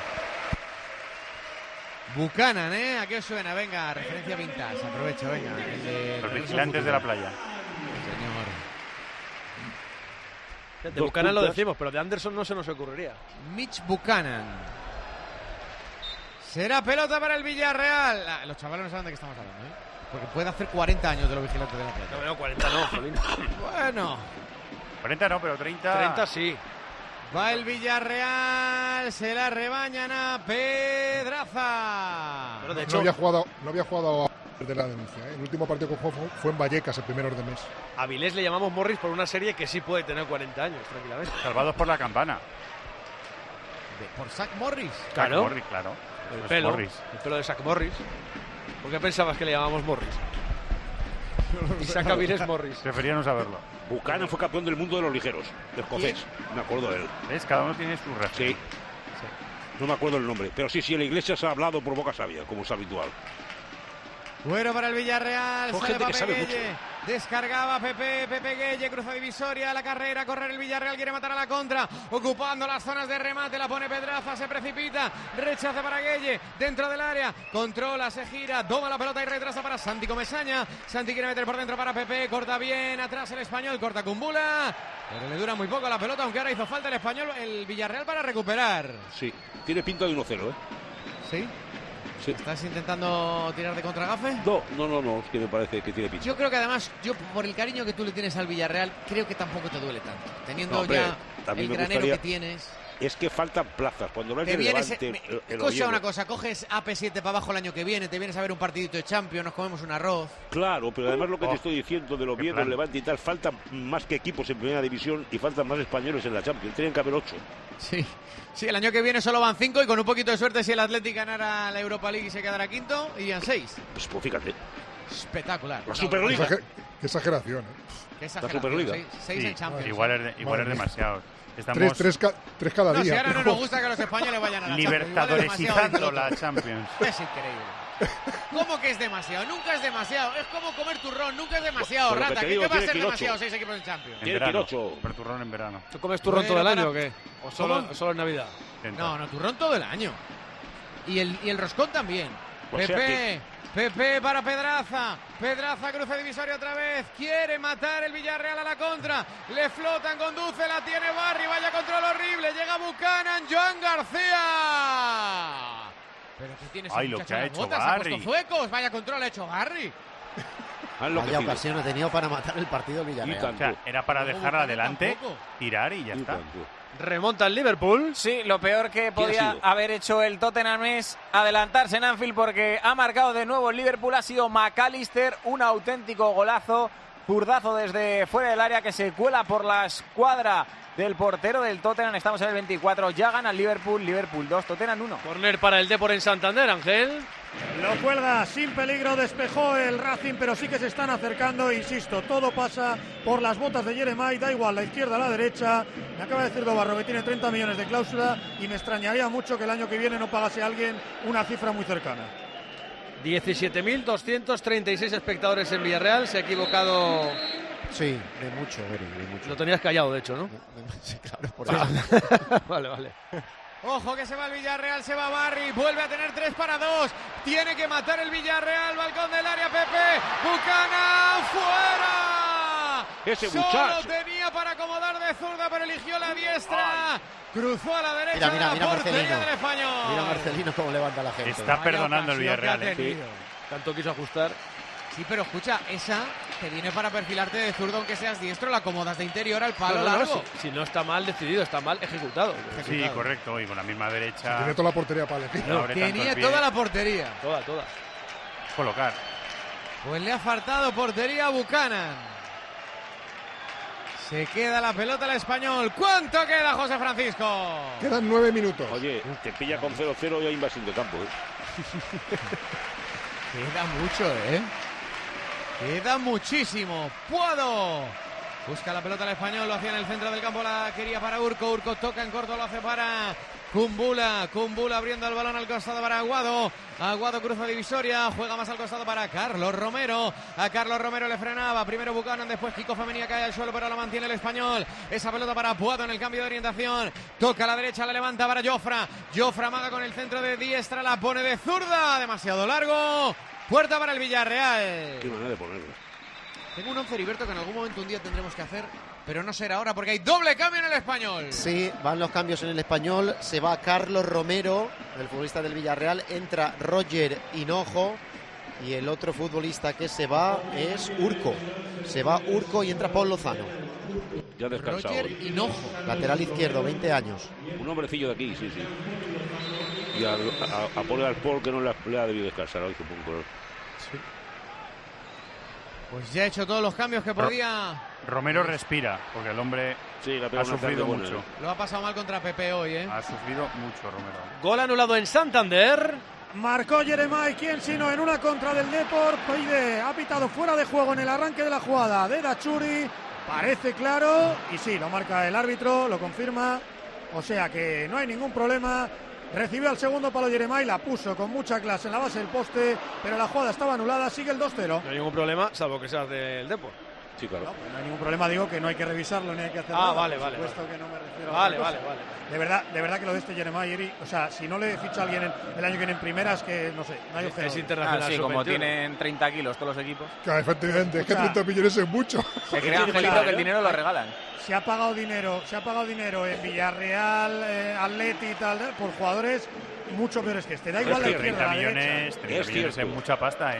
Buchanan, ¿eh? ¿A qué os suena? Venga, referencia vintage. Aprovecho, venga. Los vigilantes de la playa. Señor. De Buchanan lo decimos, pero de Anderson no se nos ocurriría. Mitch Buchanan. Será pelota para el Villarreal. Los chavales no saben de qué estamos hablando, ¿eh? Porque puede hacer 40 años de los vigilantes de la playa. No, 40 no, Jolín. Bueno, 40 no, pero 30. 30 sí. Va el Villarreal, se la rebañan a Pedraza. Bueno, de hecho, no había jugado de la denuncia. El último partido que jugó fue en Vallecas, el primero de mes. a Vilés le llamamos Morris por una serie que sí puede tener 40 años, tranquilamente. Salvados por la campana. ¿Por Zach Morris? Claro. Zach Morris, claro. El Pues pelo, Morris. el pelo de Zach Morris. ¿Por qué pensabas que le llamamos Morris? Isaac Avilés Morris. Prefería no saberlo. Buchanan fue campeón del mundo de los ligeros, de escocés. Me acuerdo de él. ¿Ves? Cada uno tiene su referencia. Sí. No me acuerdo el nombre. Pero sí, en la iglesia se ha hablado por boca sabia, como es habitual. Bueno para el Villarreal, Con sale gente que Pape sabe Gueye, descargaba Pepe Gueye, cruza divisoria, la carrera, correr el Villarreal, quiere matar a la contra, ocupando las zonas de remate, la pone Pedraza, se precipita, rechaza para Gueye, dentro del área, controla, se gira, toma la pelota y retrasa para Santi Comesaña, Santi quiere meter por dentro para Pepe, corta bien, atrás el español, corta Kumbula, pero le dura muy poco la pelota, aunque ahora hizo falta el español, el Villarreal para recuperar. Sí, tiene pinta de 1-0, ¿eh? ¿Sí? Sí. ¿Estás intentando tirar de contragafe? No, es que me parece que tiene pinta. Yo creo que además, por el cariño que tú le tienes al Villarreal, creo que tampoco te duele tanto. Teniendo hombre, ya también el me granero gustaría- que tienes. Es que faltan plazas. Cuando hablas Te de vienes, Levante, el escucha Oviedo. una cosa, coges AP7 para abajo el año que viene, te vienes a ver un partidito de Champions, nos comemos un arroz. Claro, pero además lo que te estoy diciendo del Oviedo, plan. el Levante y tal, faltan más que equipos en primera división y faltan más españoles en la Champions. Tienen que haber 8. Sí, el año que viene solo van 5 y con un poquito de suerte si el Athletic ganara la Europa League y se quedara quinto, irían 6. Pues fíjate. Espectacular. La Superliga. Qué exageración, ¿eh? Qué exageración, Superliga. 6 Sí, en Champions. igual es demasiado. Estamos Tres cada No, día. si ahora no nos gusta que los españoles vayan a la Champions. libertadoresizando la Champions. Es increíble. ¿Cómo que es demasiado? Nunca es demasiado. Es como comer turrón, nunca es demasiado, Por lo que rata. te ¿Qué digo, va a tiene ser que ir demasiado? 8. 6 equipos en Champions. En Tiene que ir verano. 8. Pero turrón en verano. ¿Tú comes turrón todo el Bueno, año o qué? ¿O solo en Navidad? No, turrón todo el año. Y el roscón también. O sea Pepe para Pedraza. Pedraza cruza divisoria otra vez. Quiere matar el Villarreal a la contra. Le flotan, conduce, la tiene Barry. Vaya control horrible. Llega Buchanan. Joan García. Pero ¿qué tienes? Ay, lo que ha hecho botas, ha Barry. puesto zuecos. Vaya control ha hecho Barry. Vaya ocasión ha tenido para matar el partido Villarreal. O sea, era para dejarla adelante, tampoco. tirar y ya está. Remonta el Liverpool. Sí, lo peor que ha podía sido? haber hecho el Tottenham es adelantarse en Anfield porque ha marcado de nuevo el Liverpool. Ha sido McAllister, un auténtico golazo, zurdazo desde fuera del área que se cuela por la escuadra del portero del Tottenham. Estamos en el 24, ya gana el Liverpool 2, Tottenham 1. Corner para el Depor en Santander, Ángel. Lo cuelga sin peligro, despejó el Racing, pero sí que se están acercando, insisto, todo pasa por las botas de Jeremai, da igual la izquierda a la derecha. Me acaba de decir Dobarro que tiene 30 millones de cláusula y me extrañaría mucho que el año que viene no pagase a alguien una cifra muy cercana. 17.236 espectadores en Villarreal, se ha equivocado. Sí, de mucho, Eri, de mucho. Lo tenías callado, de hecho, ¿no? Sí, claro, por eso. Vale. Ojo que se va el Villarreal, se va Barry, vuelve a tener 3-2, tiene que matar el Villarreal, balcón del área, Pepe, Buchanan, fuera. Ese Solo muchacho. tenía para acomodar de zurda, pero eligió la diestra, cruzó a la derecha Mira, de la portería Marcelino. del español. Mira Marcelino cómo levanta la gente. Está perdonando el Villarreal. Tanto quiso ajustar. Sí, pero escucha, esa te viene para perfilarte de zurdo, aunque seas diestro, la acomodas de interior al palo No, largo. si no está mal decidido, está mal ejecutado. Sí, correcto. Y con la misma derecha. Tiene toda la portería para elegir. No abre tanto Tenía el pie. toda la portería. Toda. Colocar. Pues le ha faltado portería a Buchanan. Se queda la pelota al español. ¿Cuánto queda, José Francisco? Quedan 9 minutos. Oye, te pilla con 0-0 y hay invasión de campo. Queda mucho, ¿eh? Queda muchísimo. ¡Puedo! Busca la pelota al español, lo hacía en el centro del campo, la quería para Urco. Urco toca en corto, lo hace para Kumbula. Kumbula abriendo el balón al costado para Aguado. Aguado cruza divisoria, juega más al costado para Carlos Romero. A Carlos Romero le frenaba. Primero Buchanan, después Kiko Femenía cae al suelo, pero la mantiene el español. Esa pelota para Puado en el cambio de orientación. Toca a la derecha, la levanta para Jofra. Jofra amaga con el centro de diestra, la pone de zurda. Demasiado largo. Puerta para el Villarreal. Qué manera de ponerlo. Tengo un once, Heriberto, que en algún momento un día tendremos que hacer, pero no será ahora porque hay doble cambio en el español. Sí, van los cambios en el español. Se va Carlos Romero, el futbolista del Villarreal. Entra Roger Hinojo. Y el otro futbolista que se va es Urco. Se va Urco y entra Paul Lozano. Ya descansado. Roger Hinojo, lateral izquierdo, 20 años. Un hombrecillo de aquí, sí. Y a Paul que no le ha debido descansar hoy, supongo. Sí. Pues ya ha hecho todos los cambios que podía. Romero respira, porque el hombre ha sufrido mucho. Lo ha pasado mal contra Pepe hoy, Ha sufrido mucho Romero. Gol anulado en Santander. Marcó Jeremai, quién sino en una contra del Depor. Ha pitado fuera de juego en el arranque de la jugada de Dachuri. Parece claro, y sí, lo marca el árbitro, lo confirma. O sea que no hay ningún problema. Recibió al segundo palo Jeremai, la puso con mucha clase en la base del poste, pero la jugada estaba anulada, sigue el 2-0. No hay ningún problema, salvo que sea del Depor. Sí, claro. No hay ningún problema, digo que no hay que revisarlo ni hay que hacer nada. Vale. Por supuesto que no me refiero vale, a vale. De verdad que lo de este Jeremai, o sea, si no le ficha a alguien el año que viene en primeras, que no sé, no hay objeto. Es internacional. Sí, como tienen 30 kilos todos los equipos. Claro, efectivamente, es que 30 millones es mucho. Se crea Angelito que el dinero lo regalan. Se ha pagado dinero en Villarreal, Atleti y tal, por jugadores mucho peores que este. Da igual la izquierda, 30 millones es mucha pasta,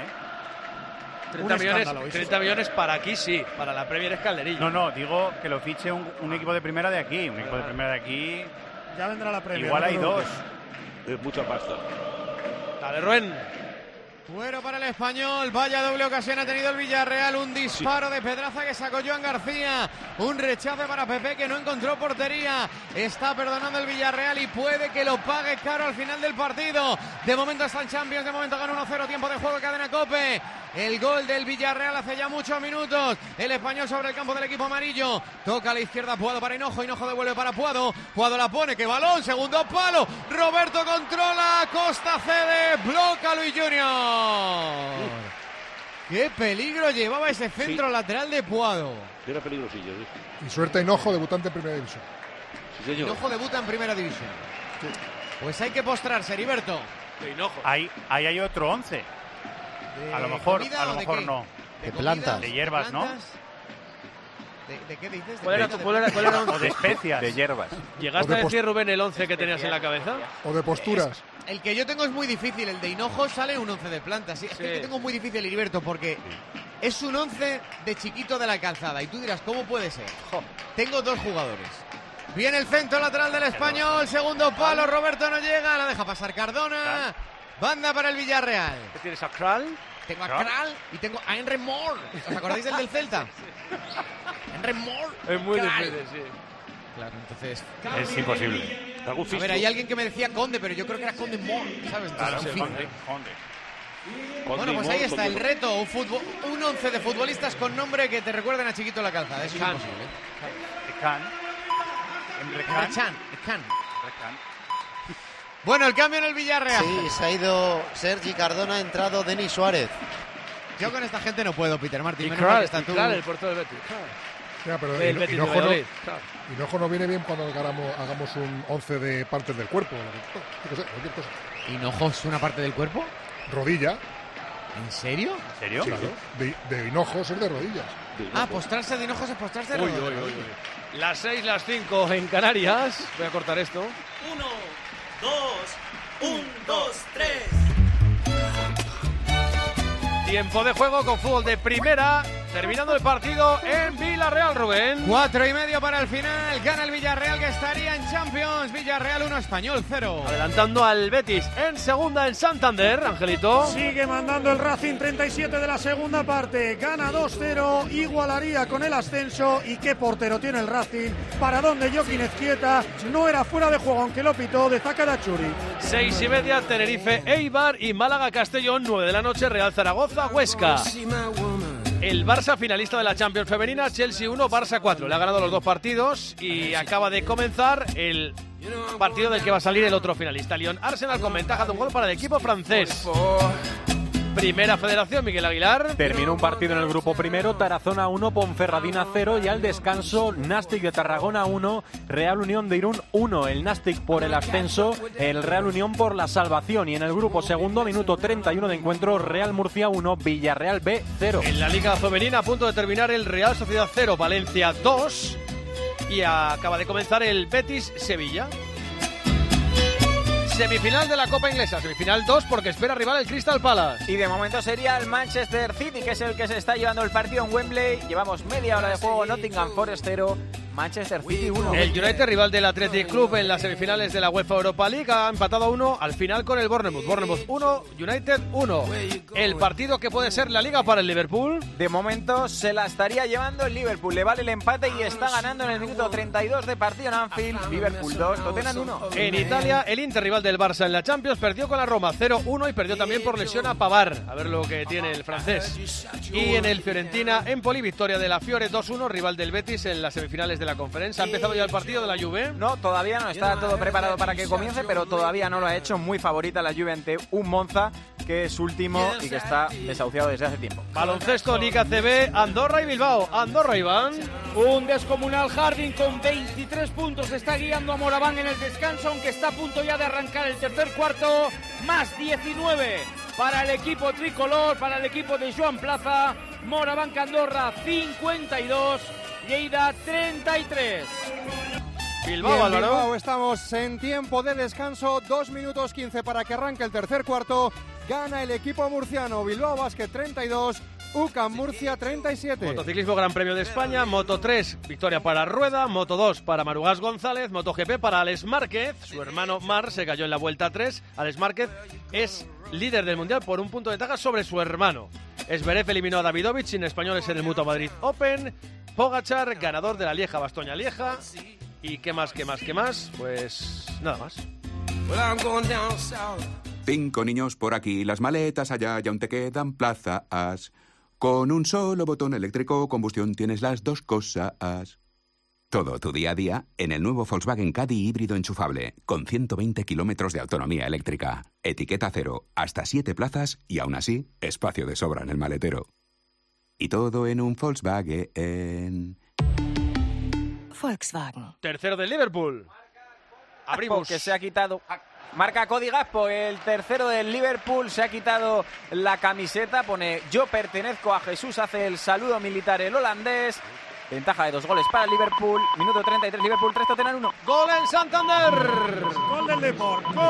30 millones para aquí sí, para la Premier es calderilla. No, digo que lo fiche un equipo de primera de aquí. Un equipo de primera de aquí. Ya vendrá la Premier. Igual hay dos. Es mucha pasta. Dale, Rubén. Fuero para el Español, vaya doble ocasión ha tenido el Villarreal, un disparo de Pedraza que sacó Joan García, un rechace para Pepe que no encontró portería, está perdonando el Villarreal y puede que lo pague caro al final del partido. De momento está en Champions, de momento gana 1-0, tiempo de juego, cadena COPE. El gol del Villarreal hace ya muchos minutos. El Español sobre el campo del equipo amarillo. Toca a la izquierda Puado para Hinojo. Hinojo devuelve para Puado. Puado la pone. ¡Qué balón! Segundo palo. Roberto controla. Costa cede. Bloca Luis Junior. ¡Qué peligro llevaba ese centro lateral de Puado! Era peligrosillo, sí. Y suerte Hinojo, debutante en primera división. Sí, señor. Hinojo debuta en primera división. Sí. Pues hay que postrarse, Heriberto. Ahí hay otro 11. A lo mejor no. De plantas. De hierbas, ¿no? ¿De qué dices? ¿Cuál era o de especias. De hierbas. ¿Llegaste a decir, Rubén, el 11 que tenías en la cabeza? O de posturas. El que yo tengo es muy difícil. El de Hinojo sale un 11 de plantas. Sí. Es que el que tengo muy difícil, Heriberto, porque es un 11 de Chiquito de la Calzada. Y tú dirás, ¿cómo puede ser? Tengo dos jugadores. Viene el centro lateral del Español. Segundo palo. Roberto no llega. La deja pasar Cardona. Banda para el Villarreal. ¿Qué tienes a Kral? Tengo a Kral y tengo a Henry Moore. ¿Os acordáis del Celta? Henry Moore. Es muy difícil, sí. Claro, entonces... Es imposible. A ver, hay alguien que me decía Conde, pero yo creo que era Conde Moore, ¿sabes? Claro, en fin. Conde. Bueno, pues ahí está el reto. Un 11 de futbolistas con nombre que te recuerden a Chiquito la Calzada. Eso es imposible. Can. Bueno, el cambio en el Villarreal. Sí, se ha ido Sergi Cardona, ha entrado Denis Suárez. Yo con esta gente no puedo, Peter Martín. El puerto del Betis. Ya, pero Hinojo no viene bien cuando hagamos un 11 de partes del cuerpo. Cualquier cosa. ¿Hinojo es una parte del cuerpo? Rodilla. ¿En serio? Sí, claro. De Hinojo ser de rodillas. Postrarse de Hinojo es postrarse de rodillas. Las 6, las 5 en Canarias. Voy a cortar esto. 1, 2, 3. Tiempo de juego con fútbol de primera. Terminando el partido en Villarreal, Rubén. 4:30 para el final. Gana el Villarreal que estaría en Champions. Villarreal 1, Español 0. Adelantando al Betis en segunda en Santander, Angelito. Sigue mandando el Racing, 37 de la segunda parte. Gana 2-0, igualaría con el ascenso. ¿Y qué portero tiene el Racing? Para donde Joaquín Ezquieta no era fuera de juego, aunque lo pitó de Zakadachuri. 6:30, Tenerife, Eibar y Málaga, Castellón. 9 de la noche, Real Zaragoza, Huesca. El Barça finalista de la Champions femenina, Chelsea 1, Barça 4. Le ha ganado los dos partidos y acaba de comenzar el partido del que va a salir el otro finalista. Lyon-Arsenal con ventaja de un gol para el equipo francés. Primera Federación, Miguel Aguilar. Terminó un partido en el grupo primero, Tarazona 1, Ponferradina 0 y al descanso Nastic de Tarragona 1, Real Unión de Irún 1. El Nastic por el ascenso, el Real Unión por la salvación. Y en el grupo segundo, minuto 31 de encuentro, Real Murcia 1, Villarreal B 0. En la Liga Femenina a punto de terminar el Real Sociedad 0, Valencia 2 y acaba de comenzar el Betis Sevilla. Semifinal de la Copa Inglesa, semifinal 2 porque espera rival el Crystal Palace. Y de momento sería el Manchester City, que es el que se está llevando el partido en Wembley. Llevamos media hora de juego, Nottingham Forest 0, Manchester City 1. El United, rival del Athletic Club en las semifinales de la UEFA Europa League, ha empatado a 1 al final con el Bournemouth. Bournemouth 1, United 1. El partido que puede ser la Liga para el Liverpool. De momento se la estaría llevando el Liverpool. Le vale el empate y está ganando en el minuto 32 de partido en Anfield. Liverpool 2, Tottenham 1. En Italia, el Inter, rival del Barça en la Champions, perdió con la Roma 0-1 y perdió también por lesión a Pavard. A ver lo que tiene el francés. Y en el Fiorentina, Empoli, victoria de la Fiore 2-1, rival del Betis en las semifinales de la Conferencia. ¿Ha empezado ya el partido de la Juve? No, todavía no. Está todo preparado para que comience, pero todavía no lo ha hecho. Muy favorita la Juve ante un Monza, que es último y que está desahuciado desde hace tiempo. Baloncesto, Liga CB, Andorra y Bilbao. Andorra, Iván. Un descomunal Harding con 23 puntos. Está guiando a Moraván en el descanso, aunque está a punto ya de arrancar el tercer cuarto. Más 19 para el equipo tricolor, para el equipo de Joan Plaza. Moraván Andorra 52, Lleida 33. Bilbao, Álvaro. Bilbao, estamos en tiempo de descanso, 2 minutos 15 para que arranque el tercer cuarto. Gana el equipo murciano, Bilbao Basket 32, UCAM Murcia 37. Motociclismo Gran Premio de España, Moto 3, victoria para Rueda, Moto 2 para Marugas González, MotoGP para Alex Márquez, su hermano Mar se cayó en la vuelta 3, Alex Márquez es líder del Mundial por un punto de ventaja sobre su hermano. Esberev eliminó a Davidovich sin españoles en el Mutua Madrid Open, Pogačar, ganador de la Lieja-Bastoña-Lieja, y qué más, pues nada más. 5 niños por aquí, las maletas allá y aún te quedan plazas. Con un solo botón eléctrico combustión tienes las dos cosas. Todo tu día a día en el nuevo Volkswagen Caddy híbrido enchufable, con 120 kilómetros de autonomía eléctrica. Etiqueta cero, hasta 7 plazas y aún así, espacio de sobra en el maletero. Y todo en un Volkswagen. Volkswagen. Tercero del Liverpool. Abrimos. Que se ha quitado... Marca Cody Gakpo, el tercero del Liverpool, se ha quitado la camiseta, pone yo pertenezco a Jesús, hace el saludo militar el holandés. Ventaja de 2 goles para el Liverpool, minuto 33, Liverpool 3, Tottenham 1. ¡Gol en Santander! ¡Gol del Depor! ¡Gol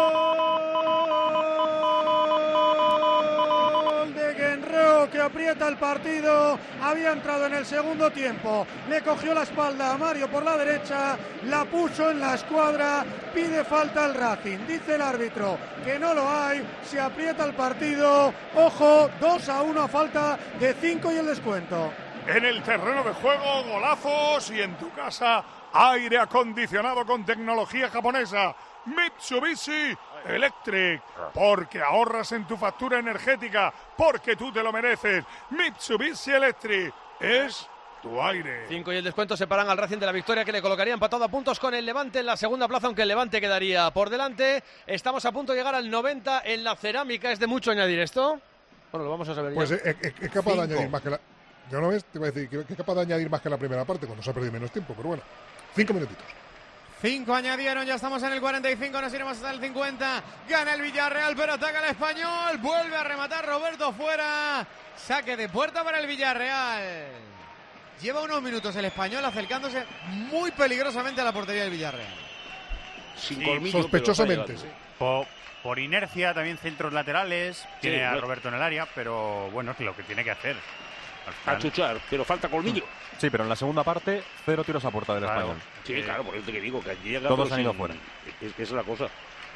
de Genro, que aprieta el partido! Había entrado en el segundo tiempo, le cogió la espalda a Mario por la derecha, la puso en la escuadra, pide falta al Racing, dice el árbitro que no lo hay, se aprieta el partido, ojo, 2-1 a falta de 5 y el descuento. En el terreno de juego, golazos, y en tu casa, aire acondicionado con tecnología japonesa. Mitsubishi Electric, porque ahorras en tu factura energética, porque tú te lo mereces. Mitsubishi Electric es tu aire. 5 y el descuento separan al Racing de la victoria, que le colocaría empatado a puntos con el Levante en la segunda plaza, aunque el Levante quedaría por delante. Estamos a punto de llegar al 90 en la cerámica. ¿Es de mucho añadir esto? Bueno, lo vamos a saber pues ya. Es capaz de añadir más que la... ¿Ya no ves? Te iba a decir que es capaz de añadir más que la primera parte, cuando se ha perdido menos tiempo, pero bueno. 5 minutitos. 5 añadieron, ya estamos en el 45, nos iremos hasta el 50. Gana el Villarreal, pero ataca el Español. Vuelve a rematar Roberto fuera. Saque de puerta para el Villarreal. Lleva unos minutos el Español acercándose muy peligrosamente a la portería del Villarreal. Sin colmillo, sospechosamente. sí. Por inercia, también centros laterales. Tiene a Roberto en el área, pero bueno, es lo que tiene que hacer. Achuchar, pero falta colmillo. Sí, pero en la segunda parte, 0 tiros a puerta del Español. Sí, claro, por eso que digo que llega. Todos han ido fuera. Es que es la cosa.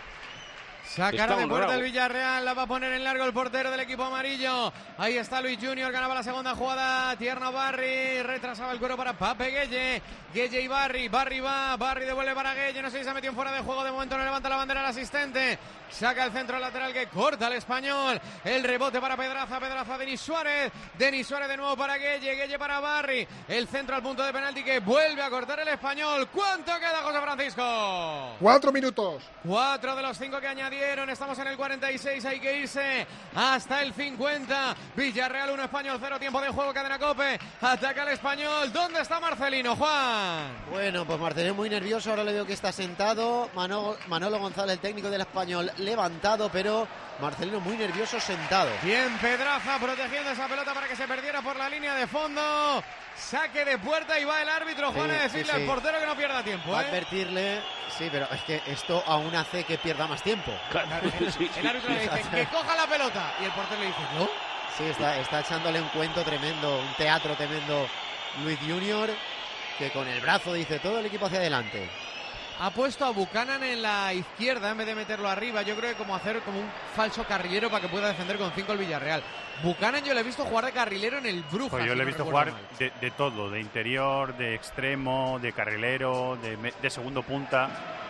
Sacará de puerta el Villarreal, la va a poner en largo el portero del equipo amarillo. Ahí está Luis Junior, ganaba la segunda jugada. Tierno Barry, retrasaba el cuero para Pape Gueye. Gueye y Barry va, Barry devuelve para Gueye. No sé si se ha metido fuera de juego, de momento no levanta la bandera el asistente. Saca el centro lateral que corta el Español. El rebote para Pedraza, Denis Suárez de nuevo para Gueye para Barry. El centro al punto de penalti que vuelve a cortar el Español. ¿Cuánto queda, José Francisco? 4 minutos. 4 de los 5 que añadieron. Estamos en el 46, hay que irse hasta el 50. Villarreal 1, Español 0, tiempo de juego, cadena COPE. Ataca el Español. ¿Dónde está Marcelino, Juan? Bueno, pues Marcelino muy nervioso, ahora le veo que está sentado. Manolo González, el técnico del Español, levantado, pero Marcelino muy nervioso, sentado. Bien, Pedraza protegiendo esa pelota para que se perdiera por la línea de fondo. Saque de puerta y va el árbitro, Juan, a decirle al portero que no pierda tiempo. Va a advertirle, sí, pero es que esto aún hace que pierda más tiempo. El árbitro le dice que coja la pelota y el portero le dice, ¿no? Sí, está echándole un cuento tremendo, un teatro tremendo Luis Junior, que con el brazo dice todo el equipo hacia adelante. Ha puesto a Buchanan en la izquierda en vez de meterlo arriba. Yo creo que como hacer como un falso carrilero para que pueda defender con 5 el Villarreal. Buchanan yo le he visto jugar de carrilero en el Brujas. Pues yo le he visto jugar de todo, de interior, de extremo, de carrilero, de segundo punta.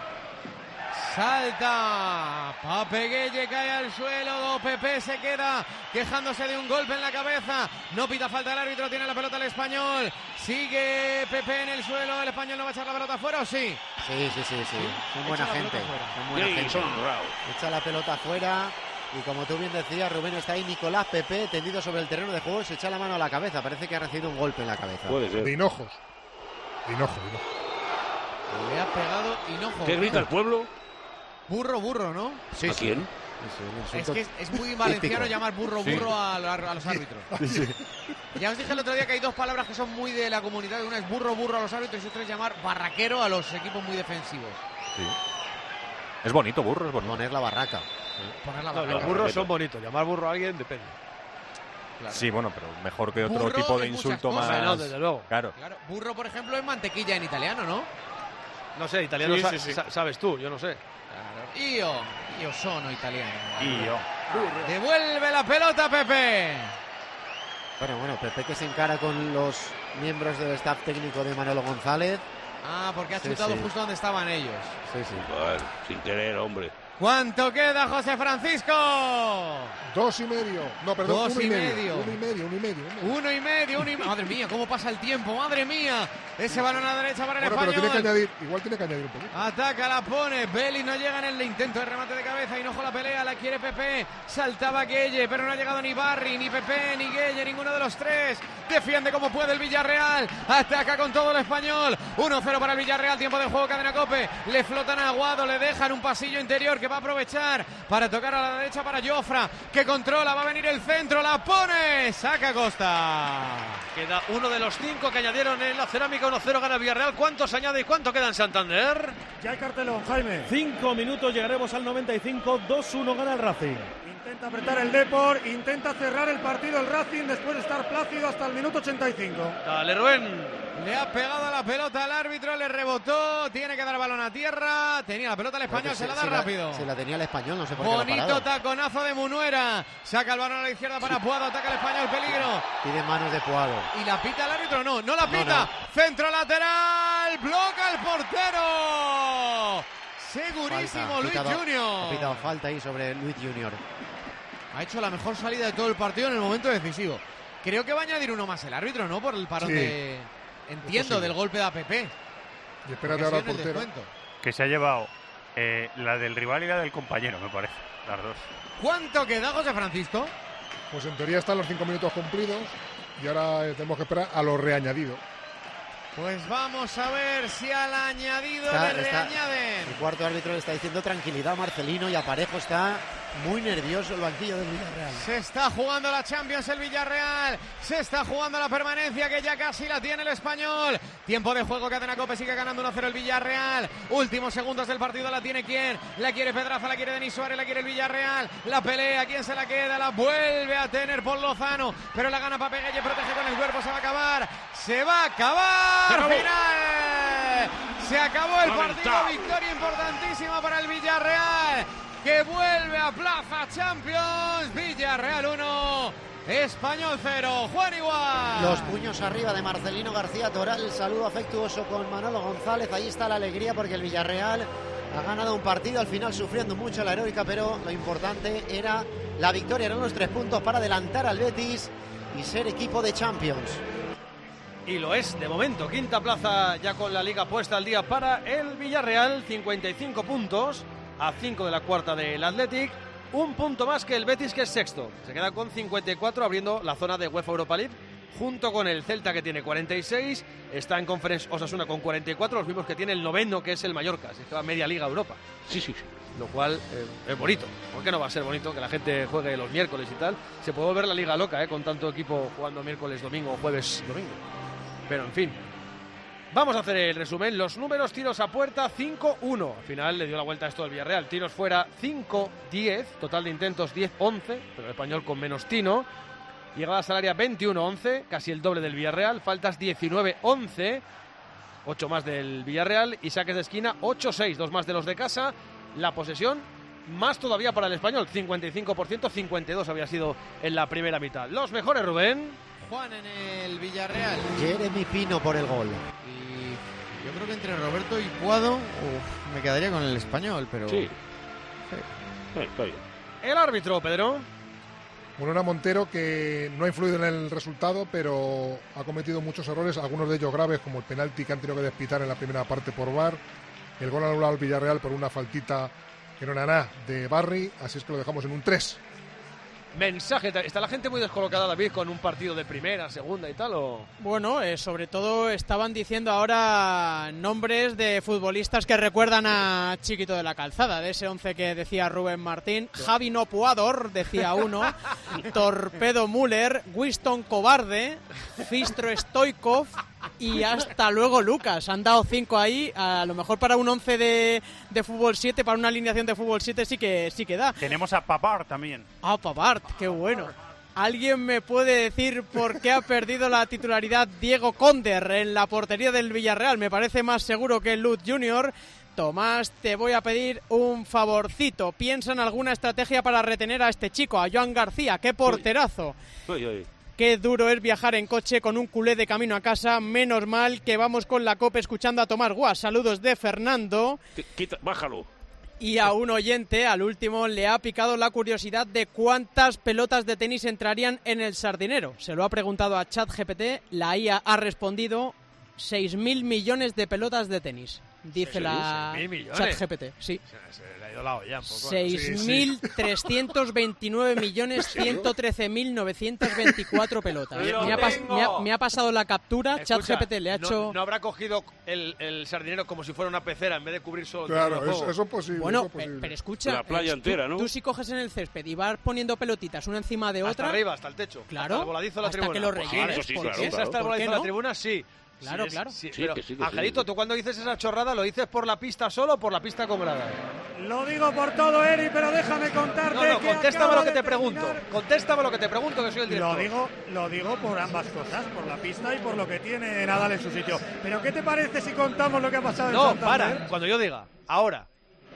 Salta Pape Gueye, cae al suelo. Pepe se queda quejándose de un golpe en la cabeza. No pita falta el árbitro, tiene la pelota el español. Sigue Pepe en el suelo. El español no va a echar la pelota afuera, ¿o sí? Sí. Son buena gente. Echa la pelota afuera. Y como tú bien decías, Rubén, está ahí Nicolás Pepe tendido sobre el terreno de juego. Se echa la mano a la cabeza. Parece que ha recibido un golpe en la cabeza. Puede ser. De Hinojos. Le ha pegado Hinojo. ¿Qué grita el pueblo? Burro, ¿no? Sí, ¿a quién? Es que es muy valenciano llamar burro a los árbitros. Sí. Ya os dije el otro día que hay dos palabras que son muy de la comunidad. Una es burro a los árbitros y otra es llamar barraquero a los equipos muy defensivos. Sí. Es bonito, burro, es bonito. Poner la barraca. Los burros son bonitos. Llamar burro a alguien depende. Claro. Sí, bueno, pero mejor que otro burro tipo de insulto más. No, desde luego. Claro. Burro, por ejemplo, es mantequilla en italiano, ¿no? No sé, italiano sabes tú, yo no sé. Io sono italiano. Io. Devuelve la pelota, Pepe. Bueno, Pepe que se encara con los miembros del staff técnico de Manolo González. Porque ha chutado justo donde estaban ellos. Sí. Bueno, sin querer, hombre. ¿Cuánto queda, José Francisco? 2,5. No, perdón, 2,5. 1,5. Madre mía, cómo pasa el tiempo, madre mía. Ese balón a la derecha para el español. Pero igual tiene que añadir un poquito. Ataca, la pone. Belli no llega en el intento de remate de cabeza. Hinojo la pelea, la quiere Pepe. Saltaba Gueye, pero no ha llegado ni Barry, ni Pepe, ni Gueye, ninguno de los tres. Defiende como puede el Villarreal. Ataca con todo el español. 1-0 para el Villarreal. Tiempo de juego, Cadena Cope. Le flotan a Aguado, le dejan un pasillo interior que va a aprovechar para tocar a la derecha para Jofra, que controla, va a venir el centro, la pone, saca Costa. Queda uno de los 5 que añadieron en la cerámica. 1-0 gana Villarreal. ¿Cuántos añade y cuánto queda en Santander? Ya hay cartelón, Jaime. 5 minutos, llegaremos al 95. 2-1 gana el Racing. Intenta apretar el Depor, intenta cerrar el partido el Racing después de estar plácido hasta el minuto 85. Dale, Rubén. Le ha pegado la pelota al árbitro, le rebotó, tiene que dar balón a tierra. Tenía la pelota el español, se la da rápido. Se la tenía el español, no sé por qué. Bonito taconazo de Munuera. Saca el balón a la izquierda para Puado, ataca el español, peligro. Pide manos de Puado. ¿Y la pita el árbitro? No la pita. No. Centro lateral, bloca el portero. Segurísimo, falta. Luis Junior. Ha pitado falta ahí sobre Luis Junior. Ha hecho la mejor salida de todo el partido en el momento decisivo. Creo que va a añadir uno más el árbitro, ¿no? Por el parón de... Entiendo, del golpe de APP. Y espérate ahora al portero. Que se ha llevado la del rival y la del compañero, me parece. Las dos. ¿Cuánto queda, José Francisco? Pues en teoría están los 5 minutos cumplidos y ahora tenemos que esperar a lo reañadido. Pues vamos a ver si al añadido le reañaden. El cuarto árbitro le está diciendo tranquilidad a Marcelino y a Parejo está muy nervioso el banquillo del Villarreal. Se está jugando la Champions el Villarreal, se está jugando la permanencia que ya casi la tiene el español. Tiempo de juego, Cadena Cope sigue ganando 1-0 el Villarreal. Últimos segundos del partido, la tiene quién, la quiere Pedraza, la quiere Denis Suárez, la quiere el Villarreal. La pelea, quién se la queda, la vuelve a tener por Lozano, pero la gana Pape Gueye, protege con el cuerpo, se va a acabar. Se va a acabar. Final. Se acabó el partido, victoria importantísima para el Villarreal, que vuelve a Plaza Champions. Villarreal 1, Español 0. Juan igual. Los puños arriba de Marcelino García Toral. Saludo afectuoso con Manolo González. Ahí está la alegría porque el Villarreal ha ganado un partido, al final sufriendo mucho la heroica, pero lo importante era la victoria, eran los 3 puntos para adelantar al Betis y ser equipo de Champions. Y lo es de momento. Quinta plaza ya con la liga puesta al día para el Villarreal. 55 puntos a 5 de la cuarta del Athletic. Un punto más que el Betis, que es sexto. Se queda con 54 abriendo la zona de UEFA Europa League, junto con el Celta, que tiene 46. Está en Conference Osasuna con 44, los mismos que tiene el noveno, que es el Mallorca. Se queda media liga Europa. Sí. Lo cual es bonito. ¿Por qué no va a ser bonito que la gente juegue los miércoles y tal? Se puede volver la liga loca, con tanto equipo jugando miércoles, domingo, jueves, domingo. Pero en fin. Vamos a hacer el resumen. Los números: tiros a puerta 5-1. Al final le dio la vuelta a esto del Villarreal. Tiros fuera 5-10. Total de intentos 10-11. Pero el Español con menos tino. Llegadas al área 21-11. Casi el doble del Villarreal. Faltas 19-11. 8 más del Villarreal. Y saques de esquina 8-6. 2 más de los de casa. La posesión más todavía para el Español. 55%. 52 había sido en la primera mitad. Los mejores, Rubén. Juan en el Villarreal. Jeremy Pino por el gol. Yo creo que entre Roberto y Puado me quedaría con el Español, pero... Sí. Está bien. El árbitro, Pedro. Bueno, era Montero, que no ha influido en el resultado, pero ha cometido muchos errores, algunos de ellos graves, como el penalti que han tenido que despitar en la primera parte por VAR, el gol anulado al Villarreal por una faltita que no era nada de Barry, así es que lo dejamos en un 3. Mensaje, ¿está la gente muy descolocada, David, con un partido de primera, segunda y tal? ¿O? Bueno, sobre todo estaban diciendo ahora nombres de futbolistas que recuerdan a Chiquito de la Calzada, de ese 11 que decía Rubén Martín. Javi No Puador, decía uno. Torpedo Müller, Winston Cobarde, Fistro Stoikov y hasta luego Lucas. Han dado 5 ahí, a lo mejor para un 11 de fútbol 7, para una alineación de fútbol 7 sí que da. Tenemos a Pavard también. Ah, Pavard, qué bueno. ¿Alguien me puede decir por qué ha perdido la titularidad Diego Conder en la portería del Villarreal? Me parece más seguro que Luz Junior. Tomás, te voy a pedir un favorcito. Piensa en alguna estrategia para retener a este chico, a Joan García. ¡Qué porterazo! Qué duro es viajar en coche con un culé de camino a casa. Menos mal que vamos con la COPE escuchando a Tomás Guas. Saludos de Fernando. Bájalo. Y a un oyente, al último, le ha picado la curiosidad de cuántas pelotas de tenis entrarían en el Sardinero. Se lo ha preguntado a ChatGPT. La IA ha respondido 6.000 millones de pelotas de tenis. Dice la ChatGPT, sí. Se le ha ido la olla un poco. 6.329.113.924 pelotas. Me ha pasado la captura. ChatGPT le ha hecho... No habrá cogido el sardinero como si fuera una pecera en vez de cubrir solo. Claro, eso es posible. Bueno, eso es posible. pero escucha, la playa entera, ¿no? Tú si coges en el césped y vas poniendo pelotitas una encima de otra... Hasta arriba, hasta el techo. Claro, hasta el voladizo de la tribuna. Que lo rellenes. Sí, claro, Si es hasta el voladizo de la tribuna, sí. Claro, claro. Sí, pero, Angelito, tú cuando dices esa chorrada, ¿lo dices por la pista solo o por la pista con grada? Lo digo por todo, Eri, pero déjame contarte que contéstame lo que te pregunto. Contéstame lo que te pregunto, que soy el director. Lo digo por ambas cosas, por la pista y por lo que tiene Nadal en su sitio. Pero ¿qué te parece si contamos lo que ha pasado en Santander? No, para, cuando yo diga. Ahora.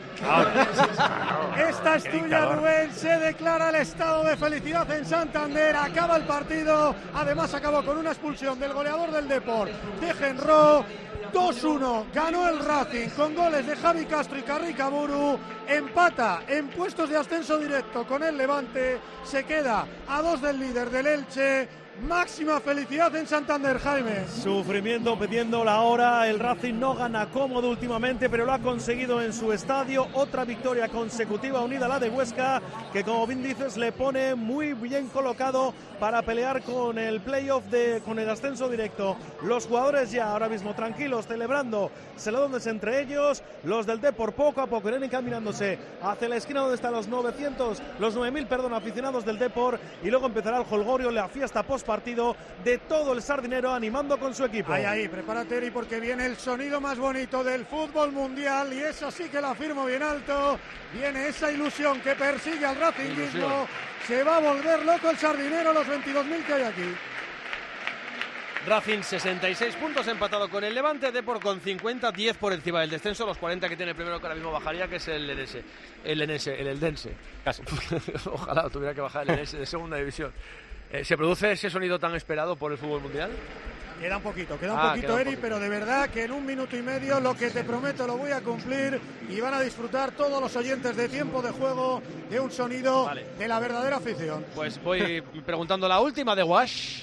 Esta es tuya, Rubén. Se declara el estado de felicidad en Santander. Acaba el partido. Además acabó con una expulsión del goleador del Depor, de Genro. 2-1 ganó el Racing con goles de Javi Castro y Carrica Buru. Empata en puestos de ascenso directo con el Levante. Se queda a 2 del líder del Elche. Máxima felicidad en Santander, Jaime. Sufrimiento pidiendo la hora. El Racing no gana cómodo últimamente, pero lo ha conseguido en su estadio. Otra victoria consecutiva unida a la de Huesca, que como bien dices le pone muy bien colocado para pelear con el playoff, con el ascenso directo. Los jugadores ya ahora mismo tranquilos, celebrando celones entre ellos. Los del Depor poco a poco irán encaminándose hacia la esquina donde están los 9.000 aficionados del Depor, y luego empezará el jolgorio, la fiesta postpartido de todo el Sardinero animando con su equipo. Ahí, prepárate, Eri, porque viene el sonido más bonito del fútbol mundial, y eso sí que la firmo bien alto. Viene esa ilusión que persigue al racinguismo. Se va a volver loco el Sardinero, los 22.000 que hay aquí. Racing 66 puntos, empatado con el Levante. Depor con 50, 10 por encima del descenso. Los 40 que tiene el primero, que ahora mismo bajaría, que es el Eldense. Casi. Ojalá tuviera que bajar el Eldense de segunda división. ¿Se produce ese sonido tan esperado por el fútbol mundial? Queda un poquito, Eri, pero de verdad que en 1 minuto y medio lo que te prometo lo voy a cumplir, y van a disfrutar todos los oyentes de Tiempo de Juego de un sonido de la verdadera afición. Pues voy preguntando la última de Wash.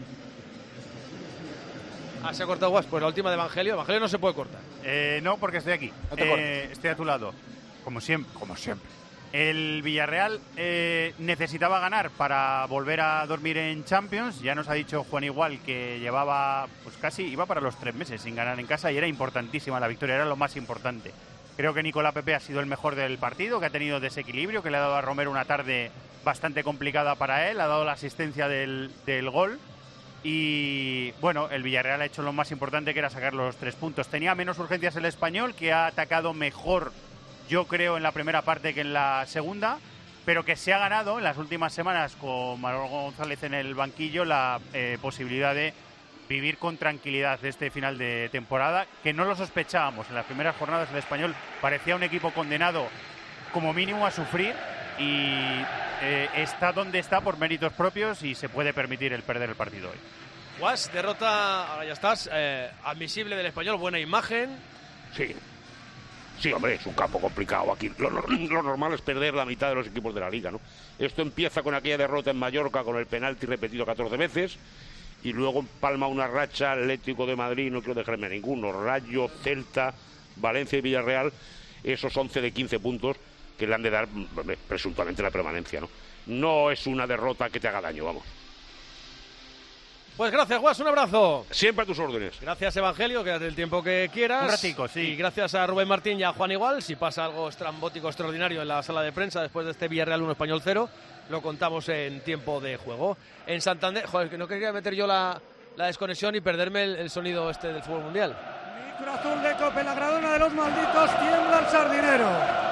¿Se ha cortado Wash? Pues la última de Evangelio. Evangelio no se puede cortar. No, porque estoy aquí. No te cortes. Estoy a tu lado. Como siempre. El Villarreal necesitaba ganar para volver a dormir en Champions. Ya nos ha dicho Juan Igual que llevaba, pues casi, iba para los 3 meses sin ganar en casa, y era importantísima la victoria, era lo más importante. Creo que Nicolás Pepe ha sido el mejor del partido, que ha tenido desequilibrio, que le ha dado a Romero una tarde bastante complicada para él, ha dado la asistencia del gol. Y bueno, el Villarreal ha hecho lo más importante, que era sacar los 3 puntos. Tenía menos urgencias el Español, que ha atacado mejor, yo creo, en la primera parte que en la segunda, pero que se ha ganado en las últimas semanas con Manolo González en el banquillo la posibilidad de vivir con tranquilidad este final de temporada, que no lo sospechábamos. En las primeras jornadas el Español parecía un equipo condenado como mínimo a sufrir, y está donde está por méritos propios y se puede permitir el perder el partido hoy. Guas, derrota, ahora ya estás, admisible del Español, buena imagen. Sí, hombre, es un campo complicado aquí. Lo normal es perder la mitad de los equipos de la Liga, ¿no? Esto empieza con aquella derrota en Mallorca con el penalti repetido 14 veces, y luego empalma una racha Atlético de Madrid, no quiero dejarme a ninguno, Rayo, Celta, Valencia y Villarreal, esos 11 de 15 puntos que le han de dar presuntamente la permanencia, ¿no? No es una derrota que te haga daño, vamos. Pues gracias, Guas, un abrazo. Siempre a tus órdenes. Gracias, Evangelio, quédate el tiempo que quieras. Un ratico, sí. Y gracias a Rubén Martín y a Juan Igual. Si pasa algo estrambótico, extraordinario en la sala de prensa después de este Villarreal 1 Español 0, lo contamos en tiempo de juego. En Santander, joder, que no quería meter yo la desconexión y perderme el sonido este del fútbol mundial. Micro azul de Cope, la gradona de los malditos, tiembla el Sardinero.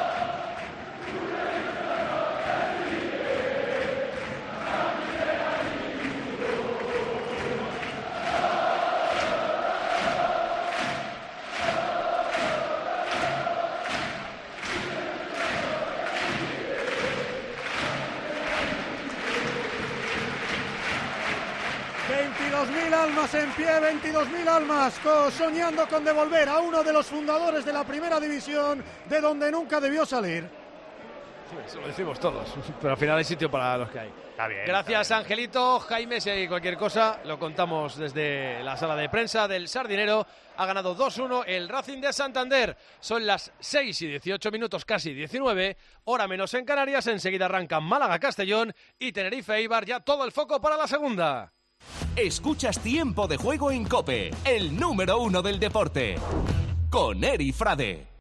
Almas en pie, 22.000 almas soñando con devolver a uno de los fundadores de la primera división de donde nunca debió salir. Sí, eso lo decimos todos, pero al final hay sitio para los que hay. Está bien. Gracias, está bien. Angelito. Jaime, si hay cualquier cosa, lo contamos desde la sala de prensa del Sardinero. Ha ganado 2-1 el Racing de Santander. Son las 6 y 18 minutos, casi 19, hora menos en Canarias. Enseguida arrancan Málaga-Castellón y Tenerife-Eibar, ya todo el foco para la segunda. Escuchas Tiempo de Juego en COPE, el número 1 del deporte, con Eri Frade.